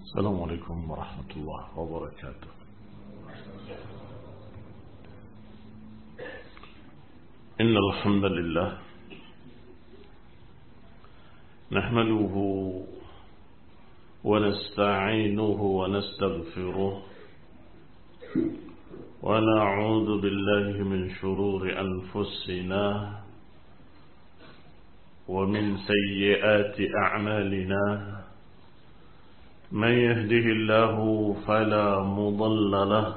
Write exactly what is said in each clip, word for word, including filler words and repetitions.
السلام عليكم ورحمة الله وبركاته. إن الحمد لله نحمده ونستعينه ونستغفره ونعوذ بالله من شرور أنفسنا ومن سيئات أعمالنا. من يهده الله فلا مضل له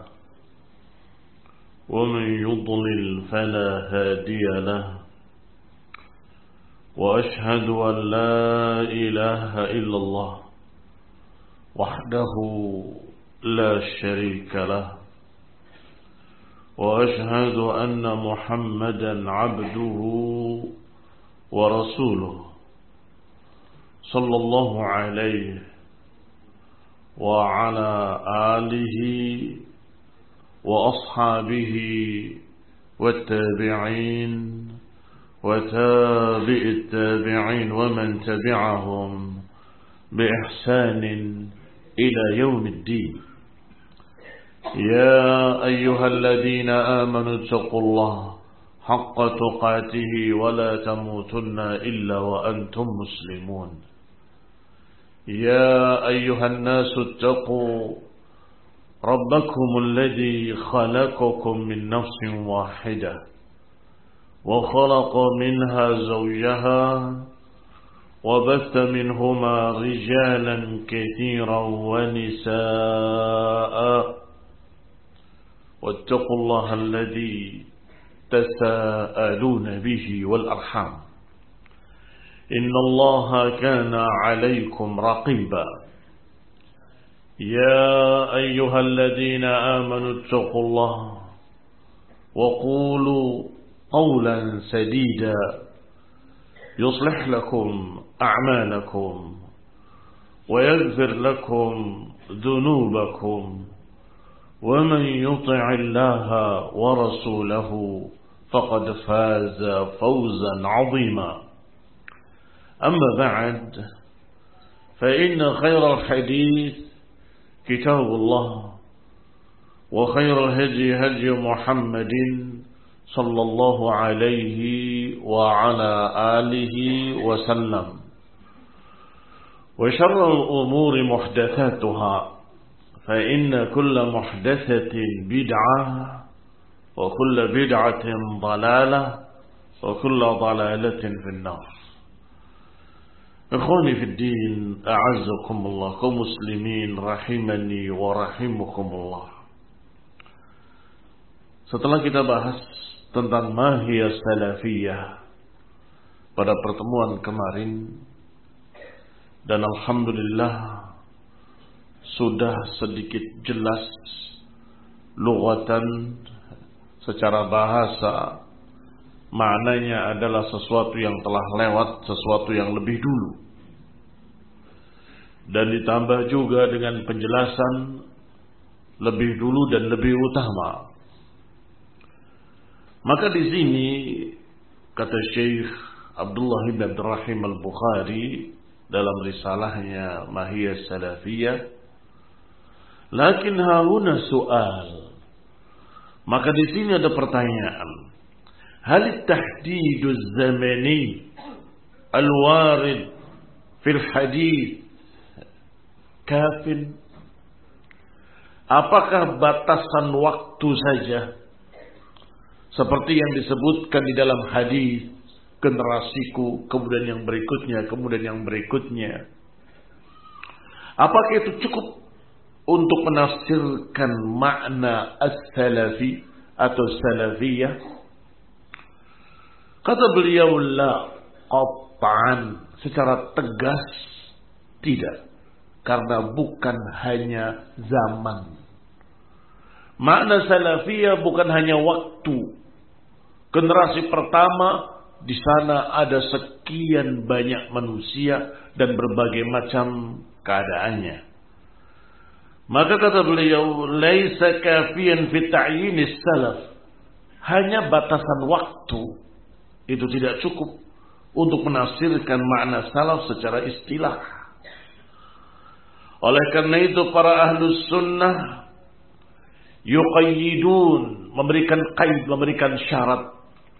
ومن يضلل فلا هادي له، وأشهد أن لا إله إلا الله وحده لا شريك له، وأشهد أن محمدا عبده ورسوله صلى الله عليه وعلى آله وأصحابه والتابعين وتابع التابعين ومن تبعهم بإحسان إلى يوم الدين. يا أيها الذين آمنوا اتقوا الله حق تقاته ولا تموتن إلا وأنتم مسلمون. يا أيها الناس اتقوا ربكم الذي خلقكم من نفس واحدة وخلق منها زوجها وبث منهما رجالا كثيرا ونساء، واتقوا الله الذي تساءلون به والأرحام إن الله كان عليكم رقيبا. يا أيها الذين آمنوا اتقوا الله وقولوا قولا سديدا يصلح لكم أعمالكم ويغفر لكم ذنوبكم، ومن يطع الله ورسوله فقد فاز فوزا عظيما. أما بعد، فإن خير الحديث كتاب الله، وخير الهدي هدي محمد صلى الله عليه وعلى آله وسلم، وشر الأمور محدثاتها، فإن كل محدثة بدعة وكل بدعة ضلالة وكل ضلالة في النار. Ikhwani fi din, a'azzakumullah, kaum muslimin rahimani wa rahimukumullah. Setelah kita bahas tentang mahiyah salafiyah pada pertemuan kemarin, dan alhamdulillah sudah sedikit jelas lughatan, secara bahasa maknanya adalah sesuatu yang telah lewat, sesuatu yang lebih dulu. Dan ditambah juga dengan penjelasan lebih dulu dan lebih utama. Maka di sini kata Syekh Abdullah bin Abdurrahim Al-Bukhari dalam risalahnya Mahiyah Salafiyah, lakin hauna su'al. Maka di sini ada pertanyaan. هل التحديد الزمني الوارد في الحديث كاف؟ Apakah batasan waktu saja seperti yang disebutkan di dalam hadis, generasiku, kemudian yang berikutnya, kemudian yang berikutnya, apakah itu cukup untuk menafsirkan makna as-salafi atau salafiyah? Kata beliau, la qat'an, secara tegas tidak, karena bukan hanya zaman. Makna salafiyah bukan hanya waktu. Generasi pertama, di sana ada sekian banyak manusia dan berbagai macam keadaannya. Maka kata beliau, laisa kafiyan fi ta'yinis salaf, hanya batasan waktu itu tidak cukup untuk menafsirkan makna salaf secara istilah. Oleh karena itu para ahlus sunnah yuqayyidun, memberikan qaid, memberikan syarat,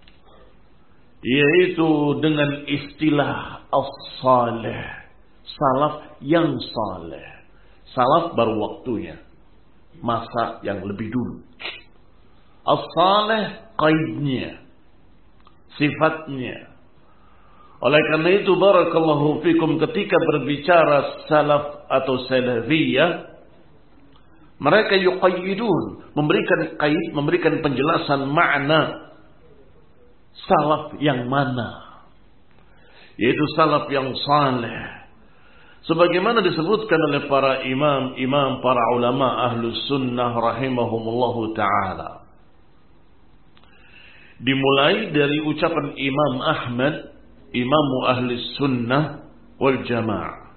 yaitu dengan istilah as-salih, salaf yang saleh. Salaf baru waktunya, masa yang lebih dulu. As-salih qaidnya, sifatnya. Oleh karena itu barakallahu fikum, ketika berbicara salaf atau salafiyah, mereka yuqayyidun, memberikan qaid, memberikan penjelasan makna salaf yang mana, yaitu salaf yang saleh. Sebagaimana disebutkan oleh para imam-imam, para ulama ahlus sunnah rahimahumullahu ta'ala. Dimulai dari ucapan Imam Ahmad, imamu ahlus sunnah wal jamaah.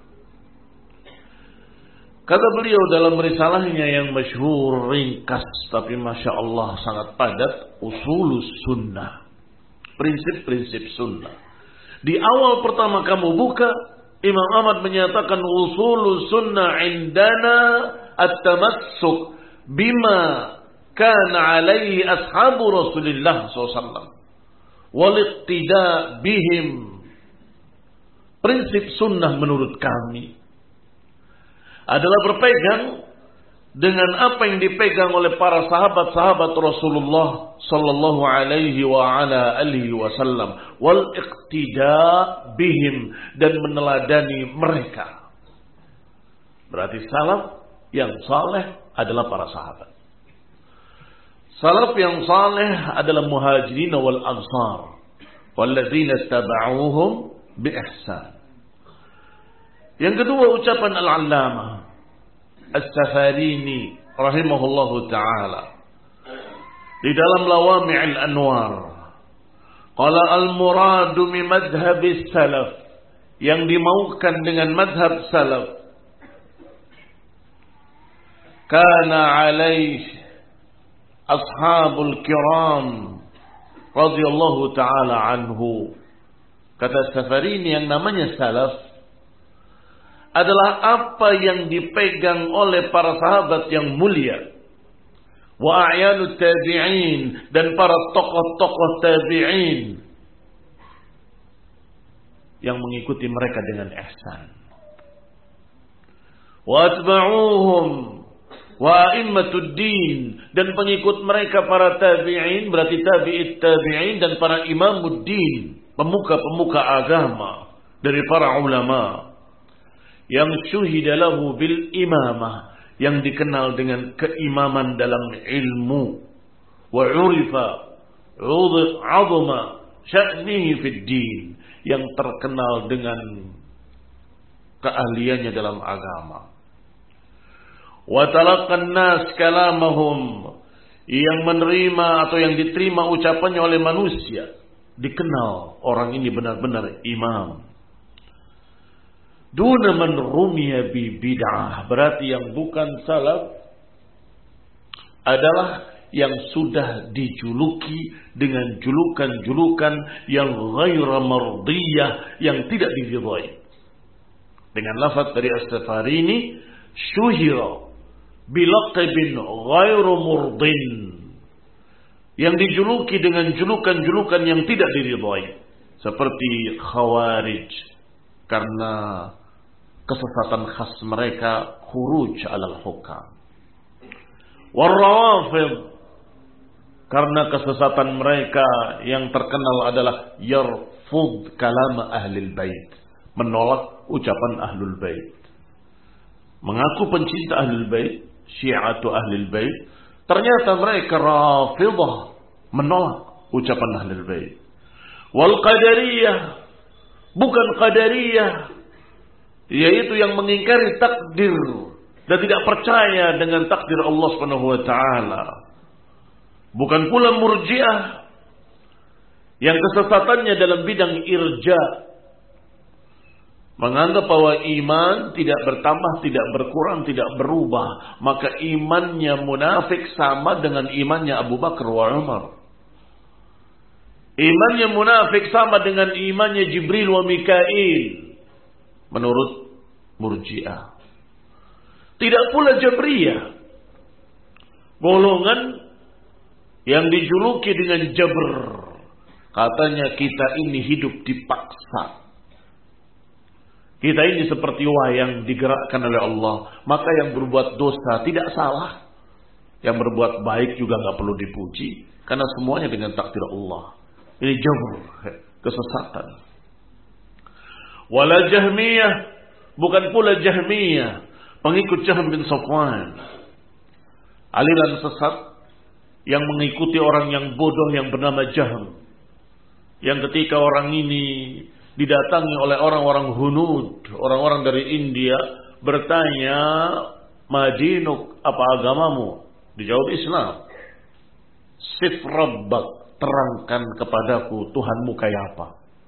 Kata beliau dalam risalahnya yang masyhur, ringkas tapi masya Allah sangat padat, usulus sunnah, prinsip-prinsip sunnah. Di awal pertama kamu buka, Imam Ahmad menyatakan usulus sunnah indana at-tamassuk bima kana alaihi ashabu Rasulullah sallallahu alaihi wasallam wal iqtida bihim. Prinsip sunnah menurut kami adalah berpegang dengan apa yang dipegang oleh para sahabat-sahabat Rasulullah sallallahu alaihi wa ala alihi wasallam, wal iqtida bihim, dan meneladani mereka. Berarti salaf yang saleh adalah para sahabat. Salaf yang saleh adalah muhajirin wal ansar walladzina tabauhum bi ihsan. Yang kedua ucapan Al-Allamah As-Safarini rahimahullahu ta'ala di dalam Lawami'il Anwar, qala al-muradu min madhhabis salaf, yang dimaukan dengan madhab salaf, kana alaih ashabul kiram radhiyallahu ta'ala anhu. Kata Safarini, yang namanya salaf adalah apa yang dipegang oleh para sahabat yang mulia, wa a'yanut tabi'in, dan para tokoh-tokoh tabi'in yang mengikuti mereka dengan ihsan, wa atba'uhum wa a'immatud din, dan pengikut mereka para tabi'in, berarti tabi'it tabi'in, dan para imamuddin, pemuka-pemuka agama dari para ulama yang syuhida lahu bil imamah, yang dikenal dengan keimaman dalam ilmu, wa urifa azma sya'nihi fid din, yang terkenal dengan keahliannya dalam agama, wa talaqqan nas kalamahum, yang menerima atau yang diterima ucapannya oleh manusia, dikenal orang ini benar-benar imam. Duna man rumiya bi bid'ah, berarti yang bukan salaf adalah yang sudah dijuluki dengan julukan-julukan yang ghaira mardiyah, yang tidak diridhai. Dengan lafaz dari As-Safarini, syuhira bilaqabin ghairu murdin, yang dijuluki dengan julukan-julukan yang tidak diridhai, seperti Khawarij karena kesesatan khas mereka, khuruj alal hukam, warrawafid karena kesesatan mereka yang terkenal adalah yarfud kalam ahlul bait, menolak ucapan ahlul bait, mengaku pencinta ahlul bait, syi'atu ahlul bait, ternyata mereka rafidah, menolak ucapan ahlul bait. Wal qadariyah, bukan qadariyah, yaitu yang mengingkari takdir dan tidak percaya dengan takdir Allah Subhanahu wa taala. Bukan pula murji'ah yang kesesatannya dalam bidang irja, menganggap bahwa iman tidak bertambah, tidak berkurang, tidak berubah, maka imannya munafik sama dengan imannya Abu Bakar wa Umar. Imannya munafik sama dengan imannya Jibril wa Mikail menurut murji'ah. Tidak pula Jabriyah, golongan yang dijuluki dengan Jabr. Katanya kita ini hidup dipaksa. Kita ini seperti wayang digerakkan oleh Allah. Maka yang berbuat dosa tidak salah. Yang berbuat baik juga nggak perlu dipuji. Karena semuanya dengan takdir Allah. Ini Jabr, kesesatan. Wala Jahmiyah, bukan pula Jahmiyah, pengikut Jahm bin Safwan. Aliran sesat yang mengikuti orang yang bodoh yang bernama Jahm. Yang ketika orang ini didatangi oleh orang-orang Hunud, orang-orang dari India, bertanya, "Madinuk, apa agamamu?" Dijawab Islam. "Sif rabbak, terangkan kepadaku Tuhanmu kayak apa."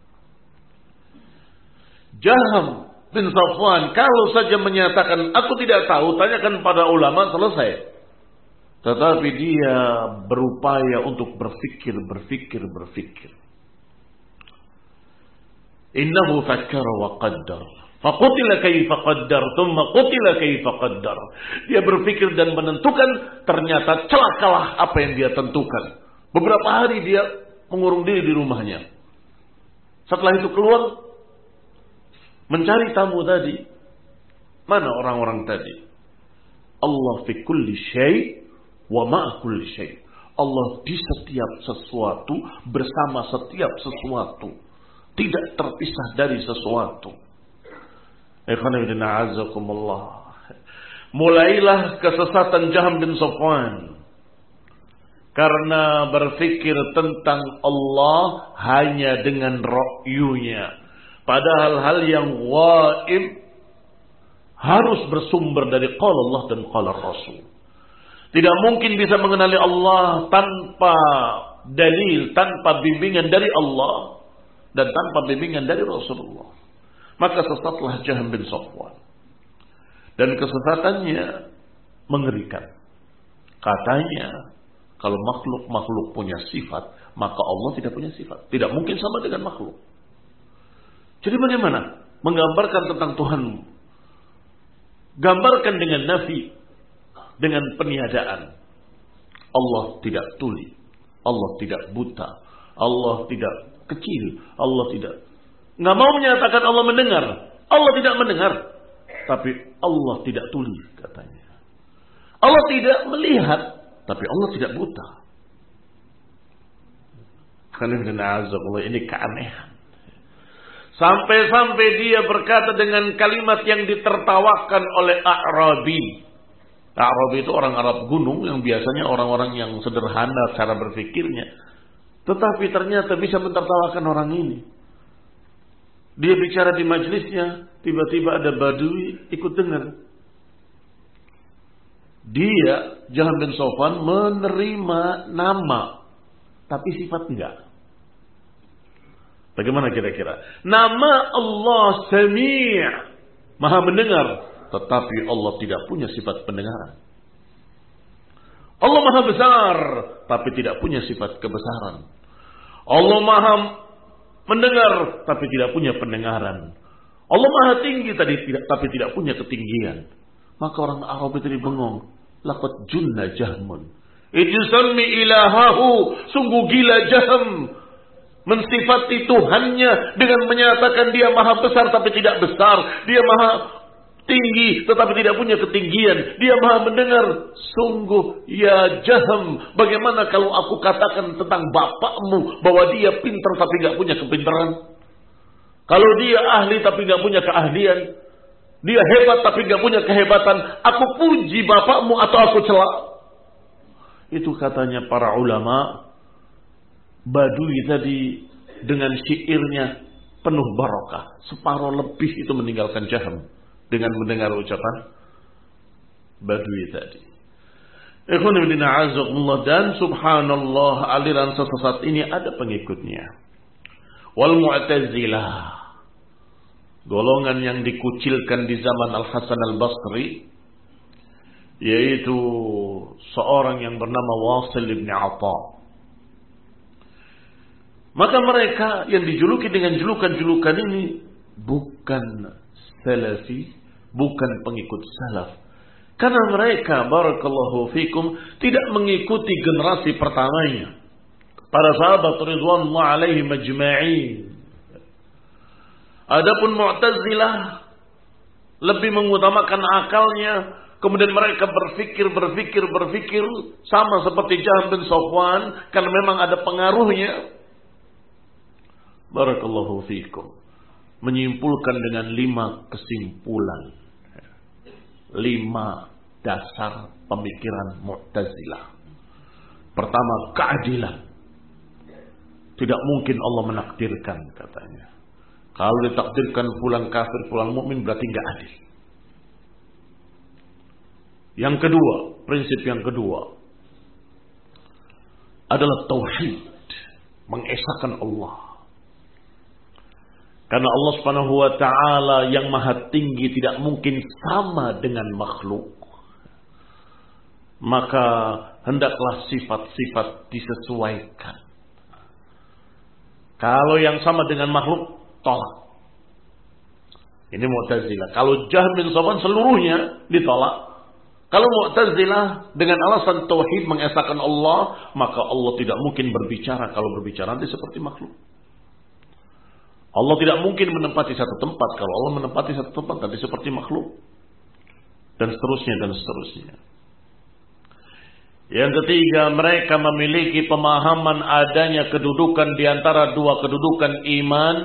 Jahm bin Safwan kalau saja menyatakan aku tidak tahu, tanyakan pada ulama, selesai. Tetapi dia berupaya untuk berfikir, berfikir, berfikir. Innahu fakkara wa qaddar. Faqutila kaifa qaddar, thumma qutila kaifa qaddar. Dia berfikir dan menentukan, ternyata celakalah apa yang dia tentukan. Beberapa hari dia mengurung diri di rumahnya. Setelah itu keluar mencari tamu tadi. Mana orang-orang tadi? Allah fi kulli syai' wa ma'a kulli syai'. Allah di setiap sesuatu, bersama setiap sesuatu. Tidak terpisah dari sesuatu. Mulailah kesesatan Jahm bin Safwan. Karena berfikir tentang Allah hanya dengan ra'yunya. Padahal hal yang gaib harus bersumber dari qala Allah dan qala Rasul. Tidak mungkin bisa mengenali Allah tanpa dalil, tanpa bimbingan dari Allah dan tanpa bimbingan dari Rasulullah. Maka sesatlah Jahm bin Safwan. Dan kesesatannya mengerikan. Katanya, kalau makhluk-makhluk punya sifat, maka Allah tidak punya sifat. Tidak mungkin sama dengan makhluk. Jadi bagaimana menggambarkan tentang Tuhanmu? Gambarkan dengan nafi, dengan peniadaan. Allah tidak tuli, Allah tidak buta, Allah tidak kecil, Allah tidak. Nggak mau menyatakan Allah mendengar, Allah tidak mendengar, tapi Allah tidak tuli katanya. Allah tidak melihat, tapi Allah tidak buta. Ini keanehan. Sampai-sampai dia berkata dengan kalimat yang ditertawakan oleh A'rabi. A'rabi itu orang Arab gunung yang biasanya orang-orang yang sederhana cara berfikirnya. Tetapi ternyata bisa mentertawakan orang ini. Dia bicara di majelisnya, tiba-tiba ada badui ikut dengar. Dia, Jahm bin Safwan, menerima nama, tapi sifat enggak. Bagaimana kira-kira? Nama Allah Sami', Maha mendengar, tetapi Allah tidak punya sifat pendengaran. Allah Maha besar, tapi tidak punya sifat kebesaran. Allah Maha mendengar, tapi tidak punya pendengaran. Allah Maha tinggi, tadi tidak, tapi tidak punya ketinggian. Maka orang Arab itu bengong. Laqad junna Jahmun. Ijsammi ilahahu. Sungguh gila Jahm. Mensifati Tuhannya dengan menyatakan dia Maha besar tapi tidak besar. Dia Maha tinggi tetapi tidak punya ketinggian. Dia Maha mendengar. Sungguh ya Jahm, bagaimana kalau aku katakan tentang bapakmu bahwa dia pintar tapi tidak punya kepintaran? Kalau dia ahli tapi tidak punya keahlian, dia hebat tapi tidak punya kehebatan, aku puji bapakmu atau aku celak? Itu katanya para ulama. Badui tadi dengan syairnya penuh barokah. Separuh lebih itu meninggalkan Jahm dengan mendengar ucapan Badui tadi. Dan subhanallah, aliran sesat ini ada pengikutnya. Wal Mu'tazilah, golongan yang dikucilkan di zaman Al-Hasan Al-Basri, yaitu seorang yang bernama Wasil bin Atha. Maka mereka yang dijuluki dengan julukan-julukan ini bukan salafi, bukan pengikut salaf. Karena mereka, barakallahu fikum, tidak mengikuti generasi pertamanya. Para sahabat ridwanullah alaihim ajma'in. Adapun Mu'tazilah lebih mengutamakan akalnya, kemudian mereka berfikir, berfikir, berfikir sama seperti Jahm bin Safwan karena memang ada pengaruhnya. Barakallahu fikum. Menyimpulkan dengan lima kesimpulan. Lima dasar pemikiran Mu'tazilah. Pertama, keadilan. Tidak mungkin Allah menakdirkan, katanya. Kalau ditakdirkan fulan kafir, fulan mukmin, berarti enggak adil. Yang kedua, prinsip yang kedua adalah tauhid, mengesahkan Allah. Karena Allah Subhanahu wa taala yang maha tinggi tidak mungkin sama dengan makhluk. Maka hendaklah sifat-sifat disesuaikan. Kalau yang sama dengan makhluk, tolak. Ini Mu'tazilah. Kalau Jahm bin Safwan seluruhnya ditolak. Kalau Mu'tazilah dengan alasan tauhid mengesahkan Allah, maka Allah tidak mungkin berbicara. Kalau berbicara nanti seperti makhluk. Allah tidak mungkin menempati satu tempat. Kalau Allah menempati satu tempat nanti seperti makhluk. Dan seterusnya dan seterusnya. Yang ketiga, mereka memiliki pemahaman adanya kedudukan di antara dua kedudukan iman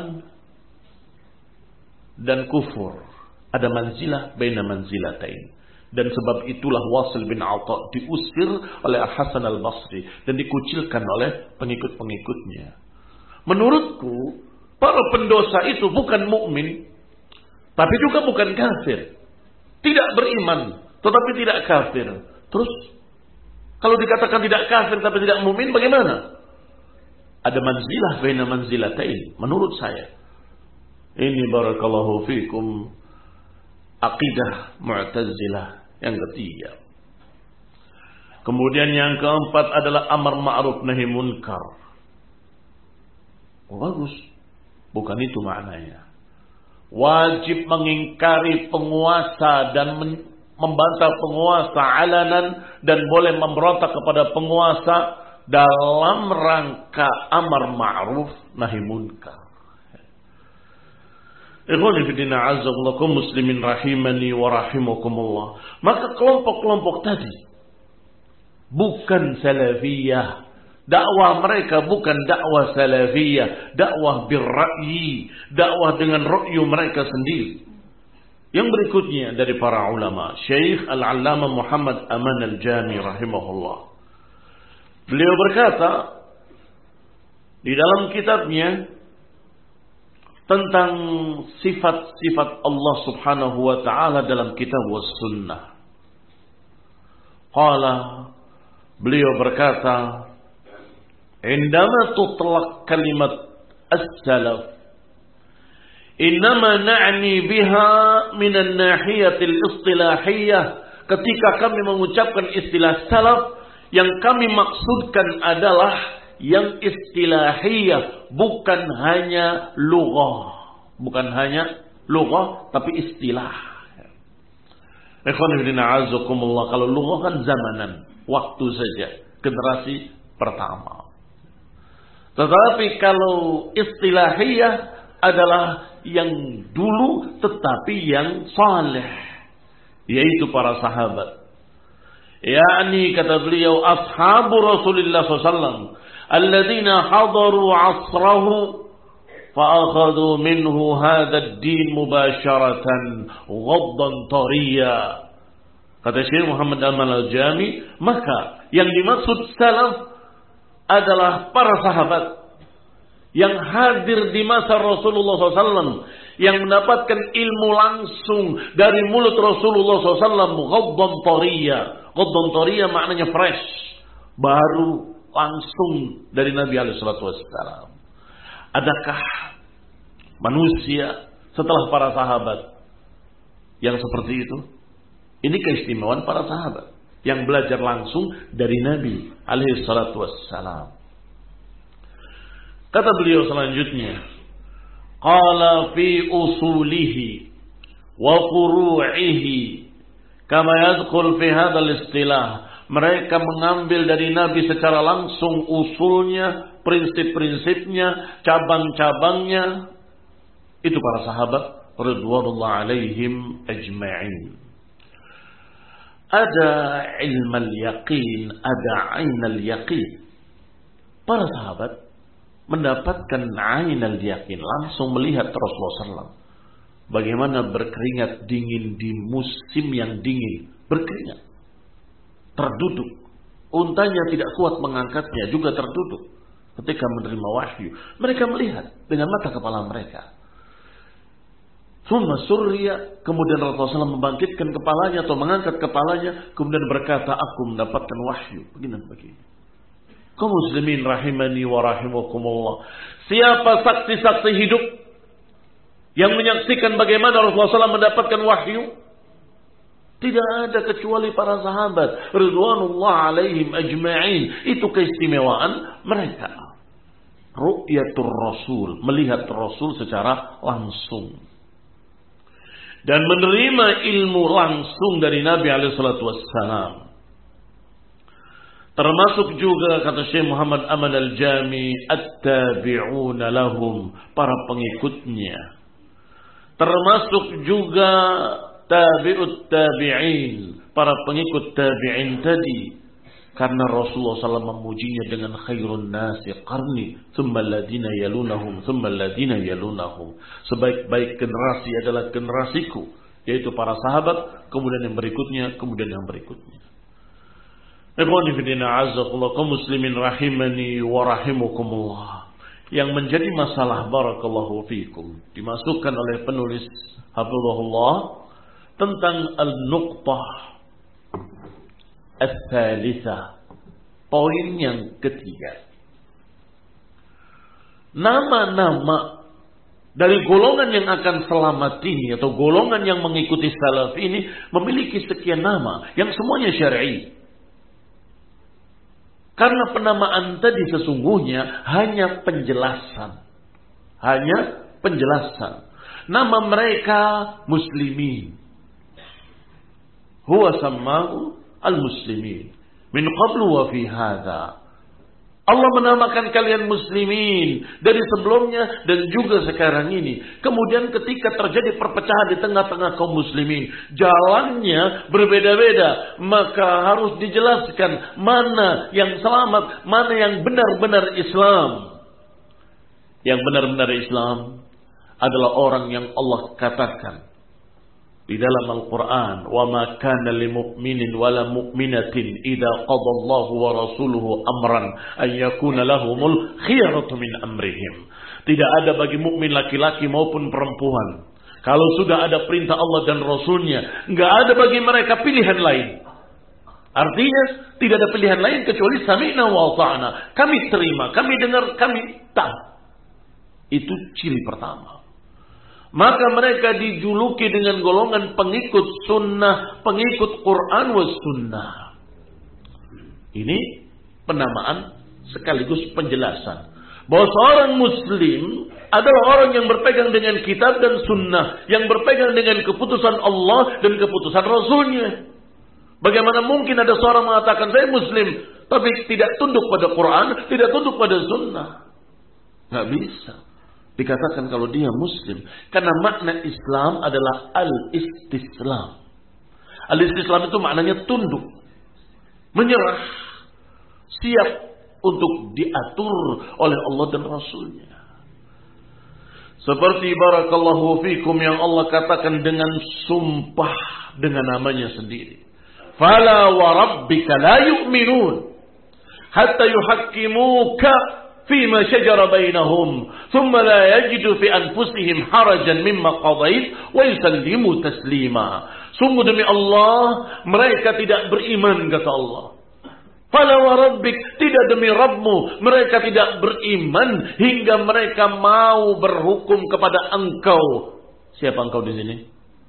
dan kufur. Ada manzilah baina manzilatain. Dan sebab itulah Wasil bin Atha diusir oleh Al-Hasan Al-Basri dan dikucilkan oleh pengikut-pengikutnya. Menurutku, para pendosa itu bukan mukmin, tapi juga bukan kafir. Tidak beriman, tetapi tidak kafir. Terus kalau dikatakan tidak kafir tapi tidak mukmin, bagaimana? Ada manzilah baina manzilatain menurut saya. Ini barakallahu fikum akidah Mu'tazilah yang ketiga. Kemudian yang keempat adalah amar ma'ruf nahi munkar. Oh, bagus. Bukan itu maknanya. Wajib mengingkari penguasa dan men- membantah penguasa alanan dan boleh memberontak kepada penguasa dalam rangka amar ma'ruf nahi munkar. Ikhwani fillah a'azzakumullah muslimin rahimani wa rahimakumullah. Maka kelompok-kelompok tadi bukan salafiyah. Dakwah mereka bukan dakwah salafiyah, dakwah birra'yi, dakwah dengan ra'yu mereka sendiri. Yang berikutnya dari para ulama, Syekh Al-Allamah Muhammad Aman Al-Jami rahimahullah. Beliau berkata di dalam kitabnya tentang sifat-sifat Allah Subhanahu wa taala dalam kitab was sunnah. Qala, beliau berkata, "Indama tutlaq kalimat as-salaf, innama na'ni biha min an-nahiyati al-istilahiyah." Ketika kami mengucapkan istilah salaf, yang kami maksudkan adalah yang istilahiyah, bukan hanya lughah, bukan hanya lughah tapi istilah. Ikhwan fillah a'azzakumullah, kalau lughah kan zamanan, waktu saja, generasi pertama. Tetapi kalau istilahiyah adalah yang dulu tetapi yang saleh, yaitu para sahabat. Yani kata beliau, ashabu Rasulullah sallallahu alaihi wasallam alladzina hadaru asrahu fa'akhadhu minhu hadha ad-din mubasharatan ghaddan tariya. Kata Syekh Muhammad Aman Al-Jami, maka yang dimaksud salaf adalah para sahabat yang hadir di masa Rasulullah sallallahu alaihi wasallam, yang mendapatkan ilmu langsung dari mulut Rasulullah sallallahu alaihi wasallam, ghaddan tariya. Ghaddan tariya maknanya fresh, baru langsung dari Nabi alaihi salatu wasallam. Adakah manusia setelah para sahabat yang seperti itu? Ini keistimewaan para sahabat yang belajar langsung dari Nabi alaihi salatu wassalam. Kata beliau selanjutnya, qala fi usulihi wa furu'ihi Kama yadkhul fi hadzal istilah, mereka mengambil dari Nabi secara langsung usulnya, prinsip-prinsipnya, cabang-cabangnya. Itu para sahabat ridwanullah alaihim ajma'in. Ada ilmal yaqin, ada ainal yaqin. Para sahabat mendapatkan ainal yaqin, langsung melihat Rasulullah sallallahu alaihi wasallam bagaimana berkeringat dingin di musim yang dingin, berkeringat, terduduk, untanya tidak kuat mengangkatnya, juga terduduk ketika menerima wahyu. Mereka melihat dengan mata kepala mereka. Summa surya, kemudian Rasulullah sallallahu alaihi wasallam membangkitkan kepalanya atau mengangkat kepalanya, kemudian berkata, aku mendapatkan wahyu begini begini. Kaum muslimin rahimani wa rahimakumullah. Siapa saksi-saksi hidup yang menyaksikan bagaimana Rasulullah sallallahu alaihi wasallam mendapatkan wahyu? Tidak ada kecuali para sahabat ridwanullah alaihim ajma'in. Itu keistimewaan mereka. Ru'yatur Rasul, melihat Rasul secara langsung. Dan menerima ilmu langsung dari Nabi alaihi salatu wassalam. Termasuk juga kata Syekh Muhammad Aman Al-Jami, at-tabi'una lahum, para pengikutnya. Termasuk juga tabi'ut tabi'in, para pengikut tabi'in tadi. Karena Rasulullah sallallahu alaihi wasallam memujinya dengan khairun nasi qarni, thumma alladhina yalunahum, thumma alladhina yalunahum. Sebaik-baik generasi adalah generasiku, yaitu para sahabat, kemudian yang berikutnya, kemudian yang berikutnya. Ikhwani fillah, a'azzakumullah, kaum muslimin rahimani wa rahimakumullah. Yang menjadi masalah barakallahu fikum dimasukkan oleh penulis hafizahullah tentang al-nuqtah ats-tsalitsah, poin yang ketiga. Nama-nama dari golongan yang akan selamat ini atau golongan yang mengikuti salaf ini memiliki sekian nama yang semuanya syar'i. Karena penamaan tadi sesungguhnya hanya penjelasan. Hanya penjelasan. Nama mereka muslimin. Huwa sammahu al-muslimin. Min qablu wa fi hadha. Allah menamakan kalian muslimin dari sebelumnya dan juga sekarang ini. Kemudian ketika terjadi perpecahan di tengah-tengah kaum muslimin, jalannya berbeda-beda, maka harus dijelaskan mana yang selamat, mana yang benar-benar Islam. Yang benar-benar Islam adalah orang yang Allah katakan di dalam Al-Quran, wa ma kana lil mu'minin wala mu'minatin idza qada Allahu wa rasuluhu amran an yakuna lahumul khiyaratu min amrihim. Tidak ada bagi mukmin laki-laki maupun perempuan, kalau sudah ada perintah Allah dan Rasulnya, enggak ada bagi mereka pilihan lain. Artinya tidak ada pilihan lain kecuali sami'na wa ata'na. Kami terima, kami dengar, kami taat. Itu ciri pertama. Maka mereka dijuluki dengan golongan pengikut sunnah, pengikut Quran was sunnah. Ini penamaan sekaligus penjelasan bahwa seorang muslim adalah orang yang berpegang dengan kitab dan sunnah, yang berpegang dengan keputusan Allah dan keputusan Rasulnya. Bagaimana mungkin ada seorang mengatakan saya muslim tapi tidak tunduk pada Quran, tidak tunduk pada sunnah? Nggak bisa dikatakan kalau dia muslim. Karena makna Islam adalah al-istislam. Al-istislam itu maknanya tunduk, menyerah, siap untuk diatur oleh Allah dan Rasulnya. Seperti barakallahu fikum yang Allah katakan dengan sumpah dengan namanya sendiri. Fala wa rabbika la yu'minun hatta yuhakkimuka فيما شجر بينهم ثم لا يجدوا في أنفسهم حرجا مما قضيت ويسلموا تسليما. Sungguh demi Allah, mereka tidak beriman, kata Allah. Fala wa rabbik, tidak demi Rabbmu, mereka tidak beriman hingga mereka mau berhukum kepada engkau. Siapa engkau di sini?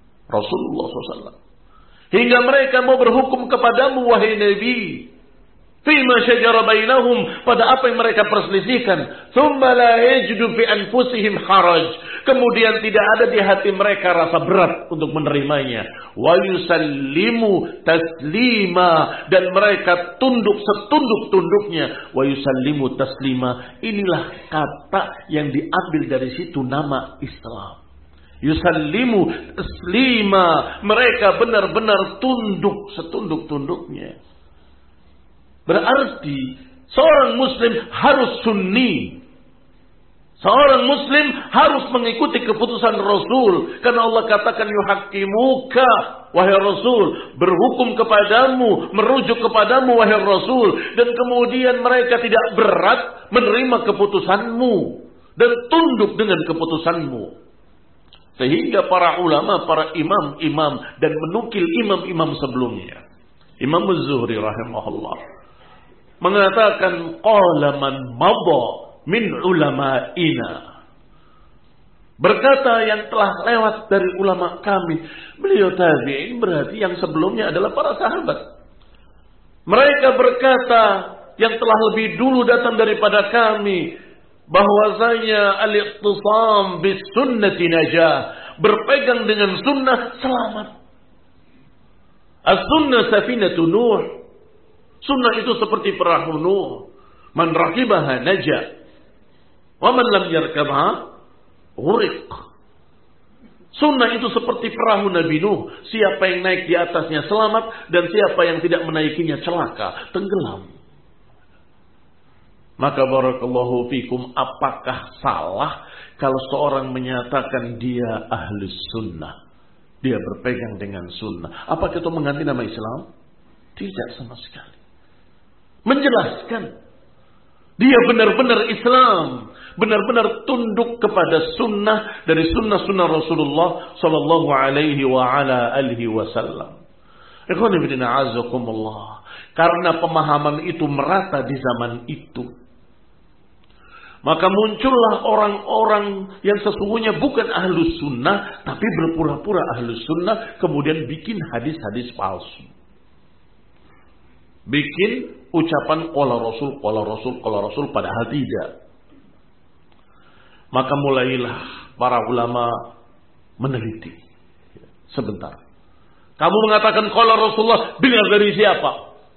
Rasulullah shallallahu alaihi wasallam. Hingga mereka mau berhukum kepadamu, wahai Nabi. Fima syajara bainahum, pada apa yang mereka perselisihkan. Tsumma la yajidu fi anfusihim haraj, kemudian tidak ada di hati mereka rasa berat untuk menerimanya. Wa yusallimu taslima, dan mereka tunduk setunduk-tunduknya. Wa yusallimu taslima, inilah kata yang diambil dari situ nama Islam. Yusallimu taslima, mereka benar-benar tunduk setunduk-tunduknya. Berarti seorang muslim harus sunni. Seorang muslim harus mengikuti keputusan Rasul. Karena Allah katakan yuhaqqimuka wahai Rasul, berhukum kepadamu, merujuk kepadamu wahai Rasul. Dan kemudian mereka tidak berat menerima keputusanmu dan tunduk dengan keputusanmu. Sehingga para ulama, para imam-imam dan menukil imam-imam sebelumnya. Imam Az-Zuhri rahimahullah mengatakan qala man madha min ulama'ina, berkata yang telah lewat dari ulama kami. Beliau tabi'in, berarti yang sebelumnya adalah para sahabat. Mereka berkata yang telah lebih dulu datang daripada kami, bahwasanya al-iqtisam bis sunnati najah, berpegang dengan sunnah selamat. As-sunnah safinatu Nuh, sunnah itu seperti perahu Nuh. Man rakibaha naja, wa man lam yarkabha ghuriq. Sunnah itu seperti perahu Nabi Nuh. Siapa yang naik di atasnya selamat, dan siapa yang tidak menaikinya celaka, tenggelam. Maka barakallahu fikum, apakah salah kalau seorang menyatakan dia ahlus sunnah, dia berpegang dengan sunnah? Apakah itu mengganti nama Islam? Tidak sama sekali. Menjelaskan dia benar-benar Islam, benar-benar tunduk kepada sunnah dari sunnah-sunnah Rasulullah sallallahu alaihi wa ala alihi wasallam. Ikhwan fillah a'azzakumullah. Karena pemahaman itu merata di zaman itu, maka muncullah orang-orang yang sesungguhnya bukan ahlus sunnah, tapi berpura-pura ahlus sunnah, kemudian bikin hadis-hadis palsu. Bikin ucapan qala Rasul, qala Rasul, qala Rasul, padahal tidak. Maka mulailah para ulama meneliti. Sebentar. Kamu mengatakan qala Rasulullah, dengar dari siapa?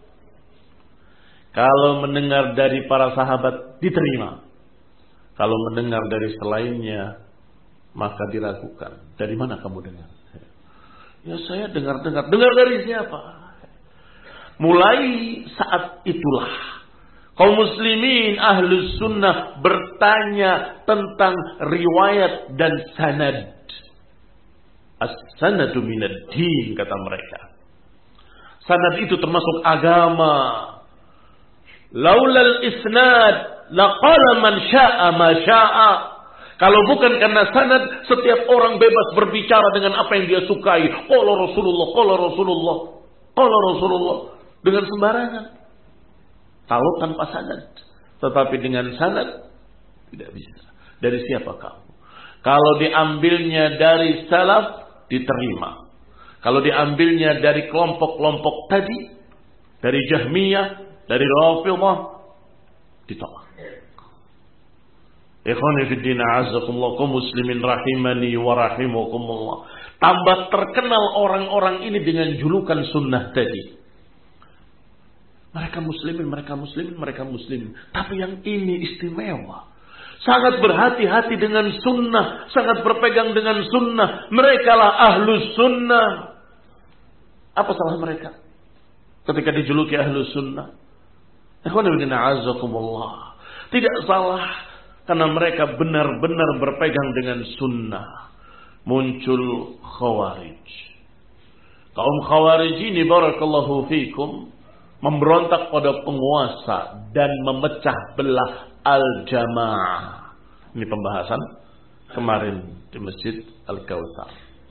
Kalau mendengar dari para sahabat, diterima. Kalau mendengar dari selainnya, maka diragukan. Dari mana kamu dengar? Ya saya dengar-dengar. Dengar dari siapa? Mulai saat itulah kaum muslimin ahlus sunnah bertanya tentang riwayat dan sanad. As-sanadu minad din, kata mereka. Sanad itu termasuk agama. Laulal isnad laqala man syaa ma syaa. Kalau bukan karena sanad, setiap orang bebas berbicara dengan apa yang dia sukai. Qala Rasulullah, qala Rasulullah, qala Rasulullah, dengan sembarangan. Kalau tanpa sanad. Tetapi dengan sanad tidak bisa. Dari siapa kamu? Kalau diambilnya dari salaf, diterima. Kalau diambilnya dari kelompok-kelompok tadi, dari Jahmiyah, dari Rafidhah, ditolak. Ikhwani fid din, a'azzakumullah, kaum muslimin rahimani wa rahimakumullah. Tambah terkenal orang-orang ini dengan julukan sunnah tadi. Mereka muslimin, mereka muslimin, mereka muslimin. Tapi yang ini istimewa. Sangat berhati-hati dengan sunnah. Sangat berpegang dengan sunnah. Mereka lah ahlus sunnah. Apa salah mereka ketika dijuluki ahlus sunnah? Tidak salah. Karena mereka benar-benar berpegang dengan sunnah. Muncul khawarij. Kaum khawarij ini barakallahu fikum memberontak pada penguasa dan memecah belah al-jamaah. Ini pembahasan kemarin di Masjid Al-Kautsar.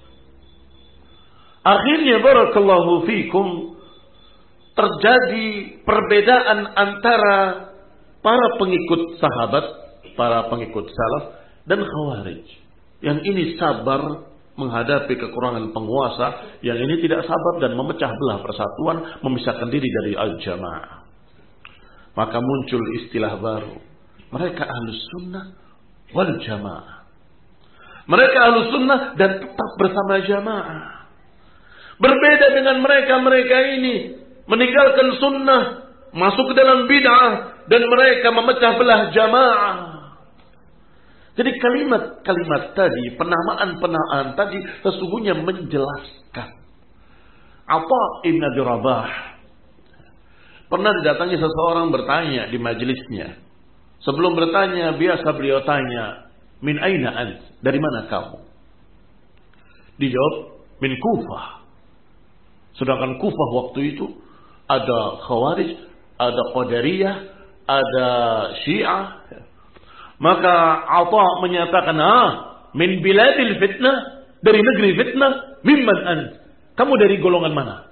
Akhirnya barakallahu fikum terjadi perbedaan antara para pengikut sahabat, para pengikut salaf dan khawarij. Yang ini sabar menghadapi kekurangan penguasa, yang ini tidak sabar dan memecah belah persatuan, memisahkan diri dari al-jamaah. Maka muncul istilah baru. Mereka ahlus sunnah wal jamaah. Mereka ahlus sunnah dan tetap bersama jamaah. Berbeda dengan mereka-mereka ini. Meninggalkan sunnah. Masuk ke dalam bid'ah. Dan mereka memecah belah jamaah. Jadi kalimat-kalimat tadi, penamaan-penamaan tadi sesungguhnya menjelaskan. Atha ibn Abi Rabah pernah didatangi seseorang bertanya di majelisnya. Sebelum bertanya, biasa beliau tanya, min aina ant? Dari mana kamu? Dijawab, min Kufah. Sedangkan Kufah waktu itu ada Khawarij, ada Qadariyah, ada Syiah. Maka Atha menyatakan, ah, min biladil fitnah, dari negeri fitnah, mimman ant? Kamu dari golongan mana?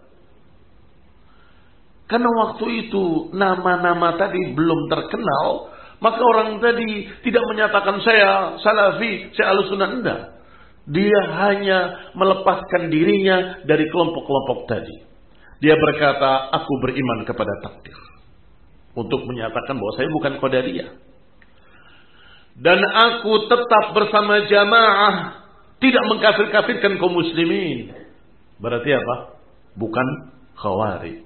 Karena waktu itu nama-nama tadi belum terkenal, maka orang tadi tidak menyatakan saya salafi, saya ahlus-sunnah, enggak. Dia hanya melepaskan dirinya dari kelompok-kelompok tadi. Dia berkata, aku beriman kepada takdir. Untuk menyatakan bahwa saya bukan Qadariyah. Dan aku tetap bersama jamaah. Tidak mengkafir-kafirkan kaum muslimin. Berarti apa? Bukan Khawarij.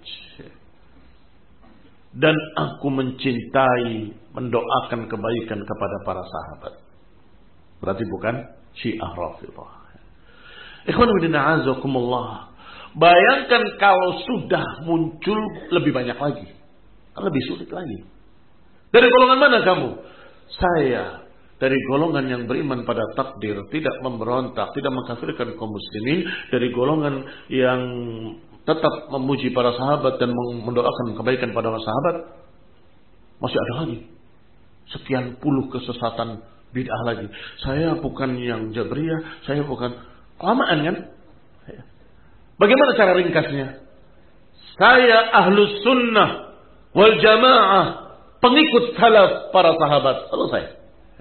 Dan aku mencintai, mendoakan kebaikan kepada para sahabat. Berarti bukan Syiah Rafidhah. Ikhwan fillah azakumullah. Bayangkan kalau sudah muncul lebih banyak lagi. Lebih sulit lagi. Dari golongan mana kamu? Saya dari golongan yang beriman pada takdir, tidak memberontak, tidak mengkafirkan kaum muslimin, dari golongan yang tetap memuji para sahabat dan mendoakan kebaikan pada para sahabat. Masih ada lagi sekian puluh kesesatan bid'ah lagi. Saya bukan yang Jabriyah, saya bukan, kelamaan kan? Bagaimana cara ringkasnya? Saya ahlus sunnah wal jamaah, pengikut salaf para sahabat. Selesai.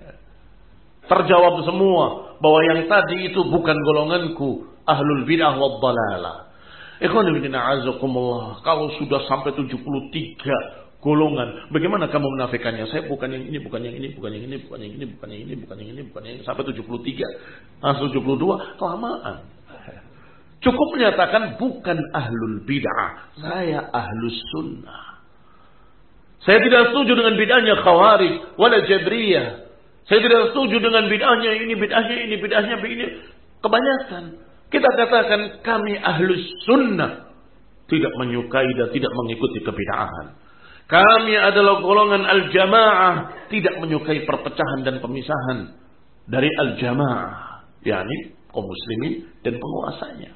Terjawab semua bahwa yang tadi itu bukan golonganku, ahlul bid'ah wad dhalalah. Ikhwan fillah azakumullah, kalau sudah sampai tujuh puluh tiga golongan, bagaimana kamu menafikannya? Saya bukan yang ini, bukan yang ini, bukan yang ini, bukan yang ini, bukan yang ini, bukan yang ini, bukan yang ini, sampai tujuh puluh tiga, tujuh puluh dua, kelamaan. Cukup menyatakan bukan ahlul bid'ah, saya ahlus sunnah. Saya tidak setuju dengan bid'ahnya Khawarij wala Jabriyah. Saya tidak setuju dengan bid'ahnya ini, bid'ahnya ini, bid'ahnya ini. Kebanyakan kita katakan kami ahlus sunnah, tidak menyukai dan tidak mengikuti kebid'ahan. Kami adalah golongan al-jamaah, tidak menyukai perpecahan dan pemisahan dari al-jamaah, yakni kaum muslimin dan penguasanya.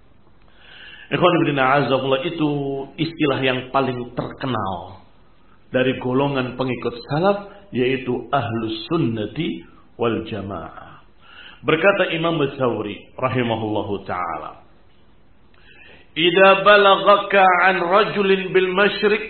Ikhwan fillah azakumullah, itu istilah yang paling terkenal dari golongan pengikut salaf, yaitu ahlus sunnati wal jamaah. Berkata Imam Ats-Tsauri rahimahullahu ta'ala, idza balaghaka an rajulin bil masyriq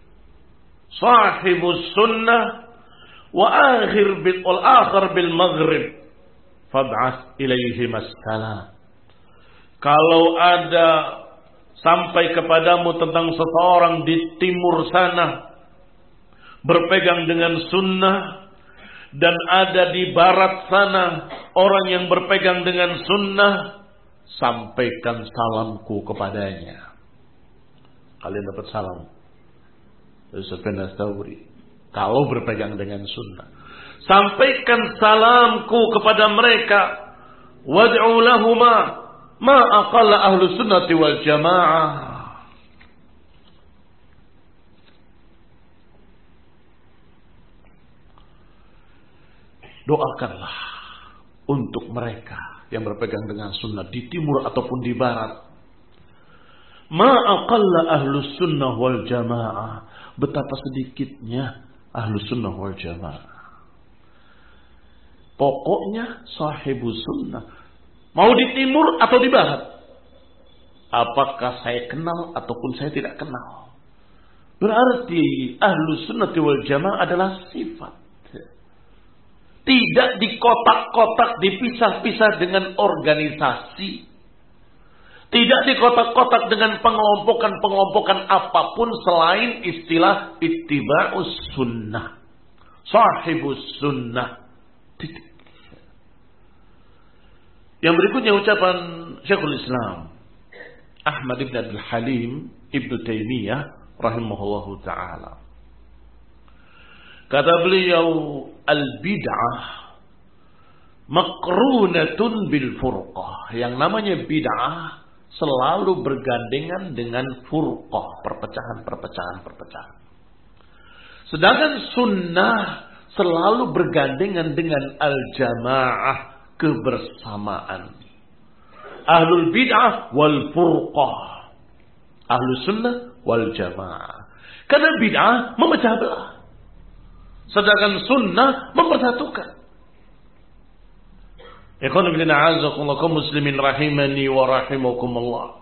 sahibus sunnah wa akhir bil wal akhir bil maghrib fab'ath ilaihi masalah. Kalau ada sampai kepadamu tentang seseorang di timur sana berpegang dengan sunnah, dan ada di barat sana orang yang berpegang dengan sunnah, sampaikan salamku kepadanya. Kalian dapat salam dari Sufyan Ats-Tsauri. Kalau berpegang dengan sunnah, sampaikan salamku kepada mereka. Wad'u lahuma ma aqalla ahlus sunnati wal jamaah. Doakanlah untuk mereka yang berpegang dengan sunnah di timur ataupun di barat. Ma aqalla ahlus sunnah wal jamaah. Betapa sedikitnya ahlus sunnah wal jamaah. Pokoknya sahibus sunnah. Mau di timur atau di barat. Apakah saya kenal ataupun saya tidak kenal. Berarti ahlus sunnah wal jamaah adalah sifat. Tidak dikotak-kotak, dipisah-pisah dengan organisasi. Tidak dikotak-kotak dengan pengelompokan-pengelompokan apapun selain istilah ittiba'us sunnah. Sahibus sunnah. Titik. Yang berikutnya ucapan Syekhul Islam Ahmad ibn Abdul Halim Ibn Taimiyah rahimahullahu ta'ala. Kata beliau, al-bid'ah makrunatun bil furqah. Yang namanya bid'ah selalu bergandengan dengan furqah, perpecahan, perpecahan, perpecahan. Sedangkan sunnah selalu bergandengan dengan al-jamaah, kebersamaan. Ahlul bid'ah wal furqah. Ahlus sunnah wal jamaah. Karena bid'ah memecah belah. Sedangkan sunnah mempersatukan. Ikhwan fillah a'azzakumullah kaum muslimin rahimani wa rahimakumullah.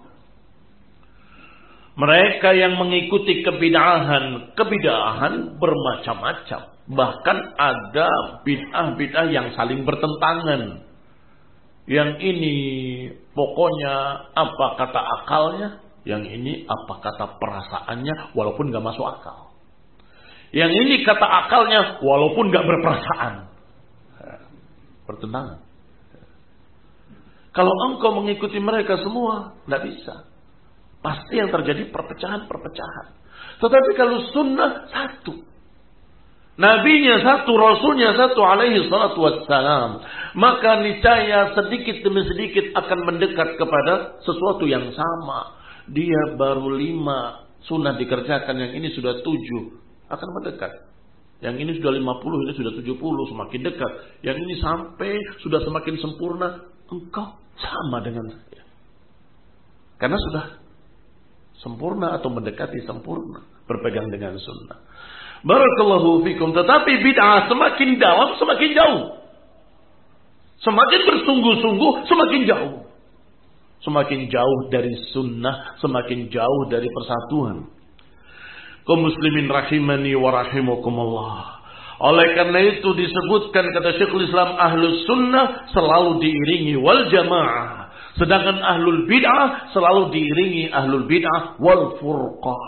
Mereka yang mengikuti kebid'ahan, kebid'ahan bermacam-macam. Bahkan ada bid'ah-bid'ah yang saling bertentangan. Yang ini pokoknya apa kata akalnya, yang ini apa kata perasaannya walaupun gak masuk akal. Yang ini kata akalnya walaupun gak berperasaan. Bertentangan. Kalau engkau mengikuti mereka semua, tidak bisa. Pasti yang terjadi perpecahan-perpecahan. Tetapi kalau sunnah satu. Nabinya satu, Rasulnya satu alaihi salatu wassalam. Maka niscaya sedikit demi sedikit akan mendekat kepada sesuatu yang sama. Dia baru lima sunnah dikerjakan, yang ini sudah tujuh. Akan mendekat. Yang ini sudah lima puluh, ini sudah tujuh puluh, semakin dekat. Yang ini sampai sudah semakin sempurna. Engkau sama dengan saya. Karena sudah sempurna atau mendekati sempurna. Berpegang dengan sunnah. Barakallahu fikum. Tetapi bid'ah semakin dalam, semakin jauh. Semakin bersungguh-sungguh, semakin jauh. Semakin jauh dari sunnah, semakin jauh dari persatuan. Kaum muslimin rahimani wa rahimakumullah. Oleh karena itu disebutkan kata Syekhul Islam ahlus sunnah selalu diiringi wal jamaah. Sedangkan ahlul bid'ah selalu diiringi ahlul bid'ah wal furqah.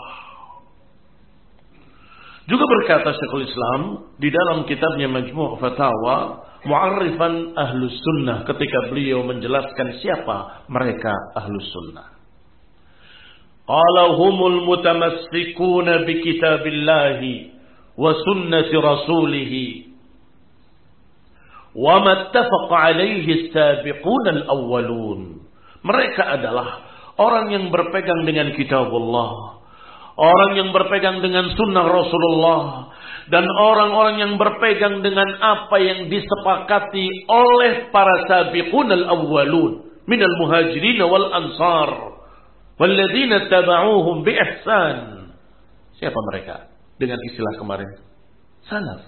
Juga berkata Syekhul Islam di dalam kitabnya Majmu' Fatawa Mu'arrifan ahlus sunnah ketika beliau menjelaskan siapa mereka ahlus sunnah. Qala humul mutamassikuna bi kitabillahi wa sunnati rasulih wa mattafaqa alaihi as-sabiqun al-awwalun. Mereka adalah orang yang berpegang dengan kitabullah, orang yang berpegang dengan sunnah Rasulullah, dan orang-orang yang berpegang dengan apa yang disepakati oleh para sabiqun al-awwalun minal muhajirin wal ansar walladzina taba'uuhum bi ihsan. Siapa mereka? Dengan istilah kemarin, salaf.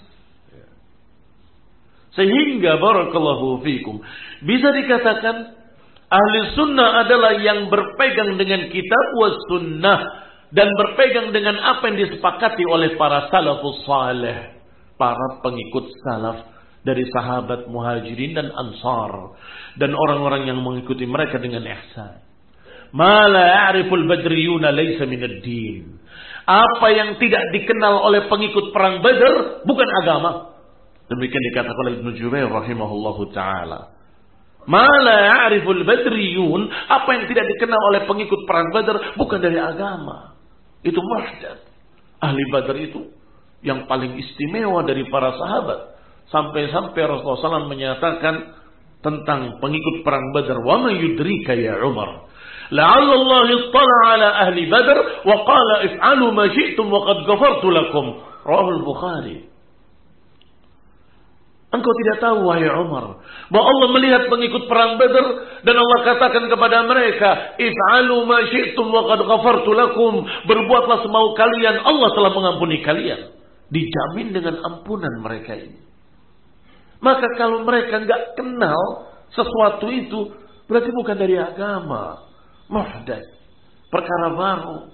Sehingga barakallahu fikum bisa dikatakan ahli sunnah adalah yang berpegang dengan kitab was sunnah dan berpegang dengan apa yang disepakati oleh para salafus saleh, para pengikut salaf dari sahabat muhajirin dan ansar dan orang-orang yang mengikuti mereka dengan ihsan. Ma la ya'riful badriyuna laysa minad din. Apa yang tidak dikenal oleh pengikut perang Badar bukan agama. Demikian dikatakan oleh Ibnu Jubair rahimahullahu taala. Ma la ya'riful badriyun, apa yang tidak dikenal oleh pengikut perang Badar bukan dari agama. Itu muhdath. Ahli Badar itu yang paling istimewa dari para sahabat. Sampai-sampai Rasulullah shallallahu alaihi wasallam menyatakan tentang pengikut perang Badar, wa ma yudrika ya Umar la'alla Allah ittala ala ahli Badr wa qala if'alu ma syi'tum wa qad ghafartu lakum. Rawahul Bukhari. Engkau tidak tahu wahai Umar bahwa Allah melihat pengikut perang Badr dan Allah katakan kepada mereka, if'alu ma syi'tum wa qad ghafartu lakum. Berbuatlah semau kalian, Allah telah mengampuni kalian. Dijamin dengan ampunan mereka ini. Maka kalau mereka enggak kenal sesuatu itu, berarti bukan dari agama. Muhdath, perkara baru.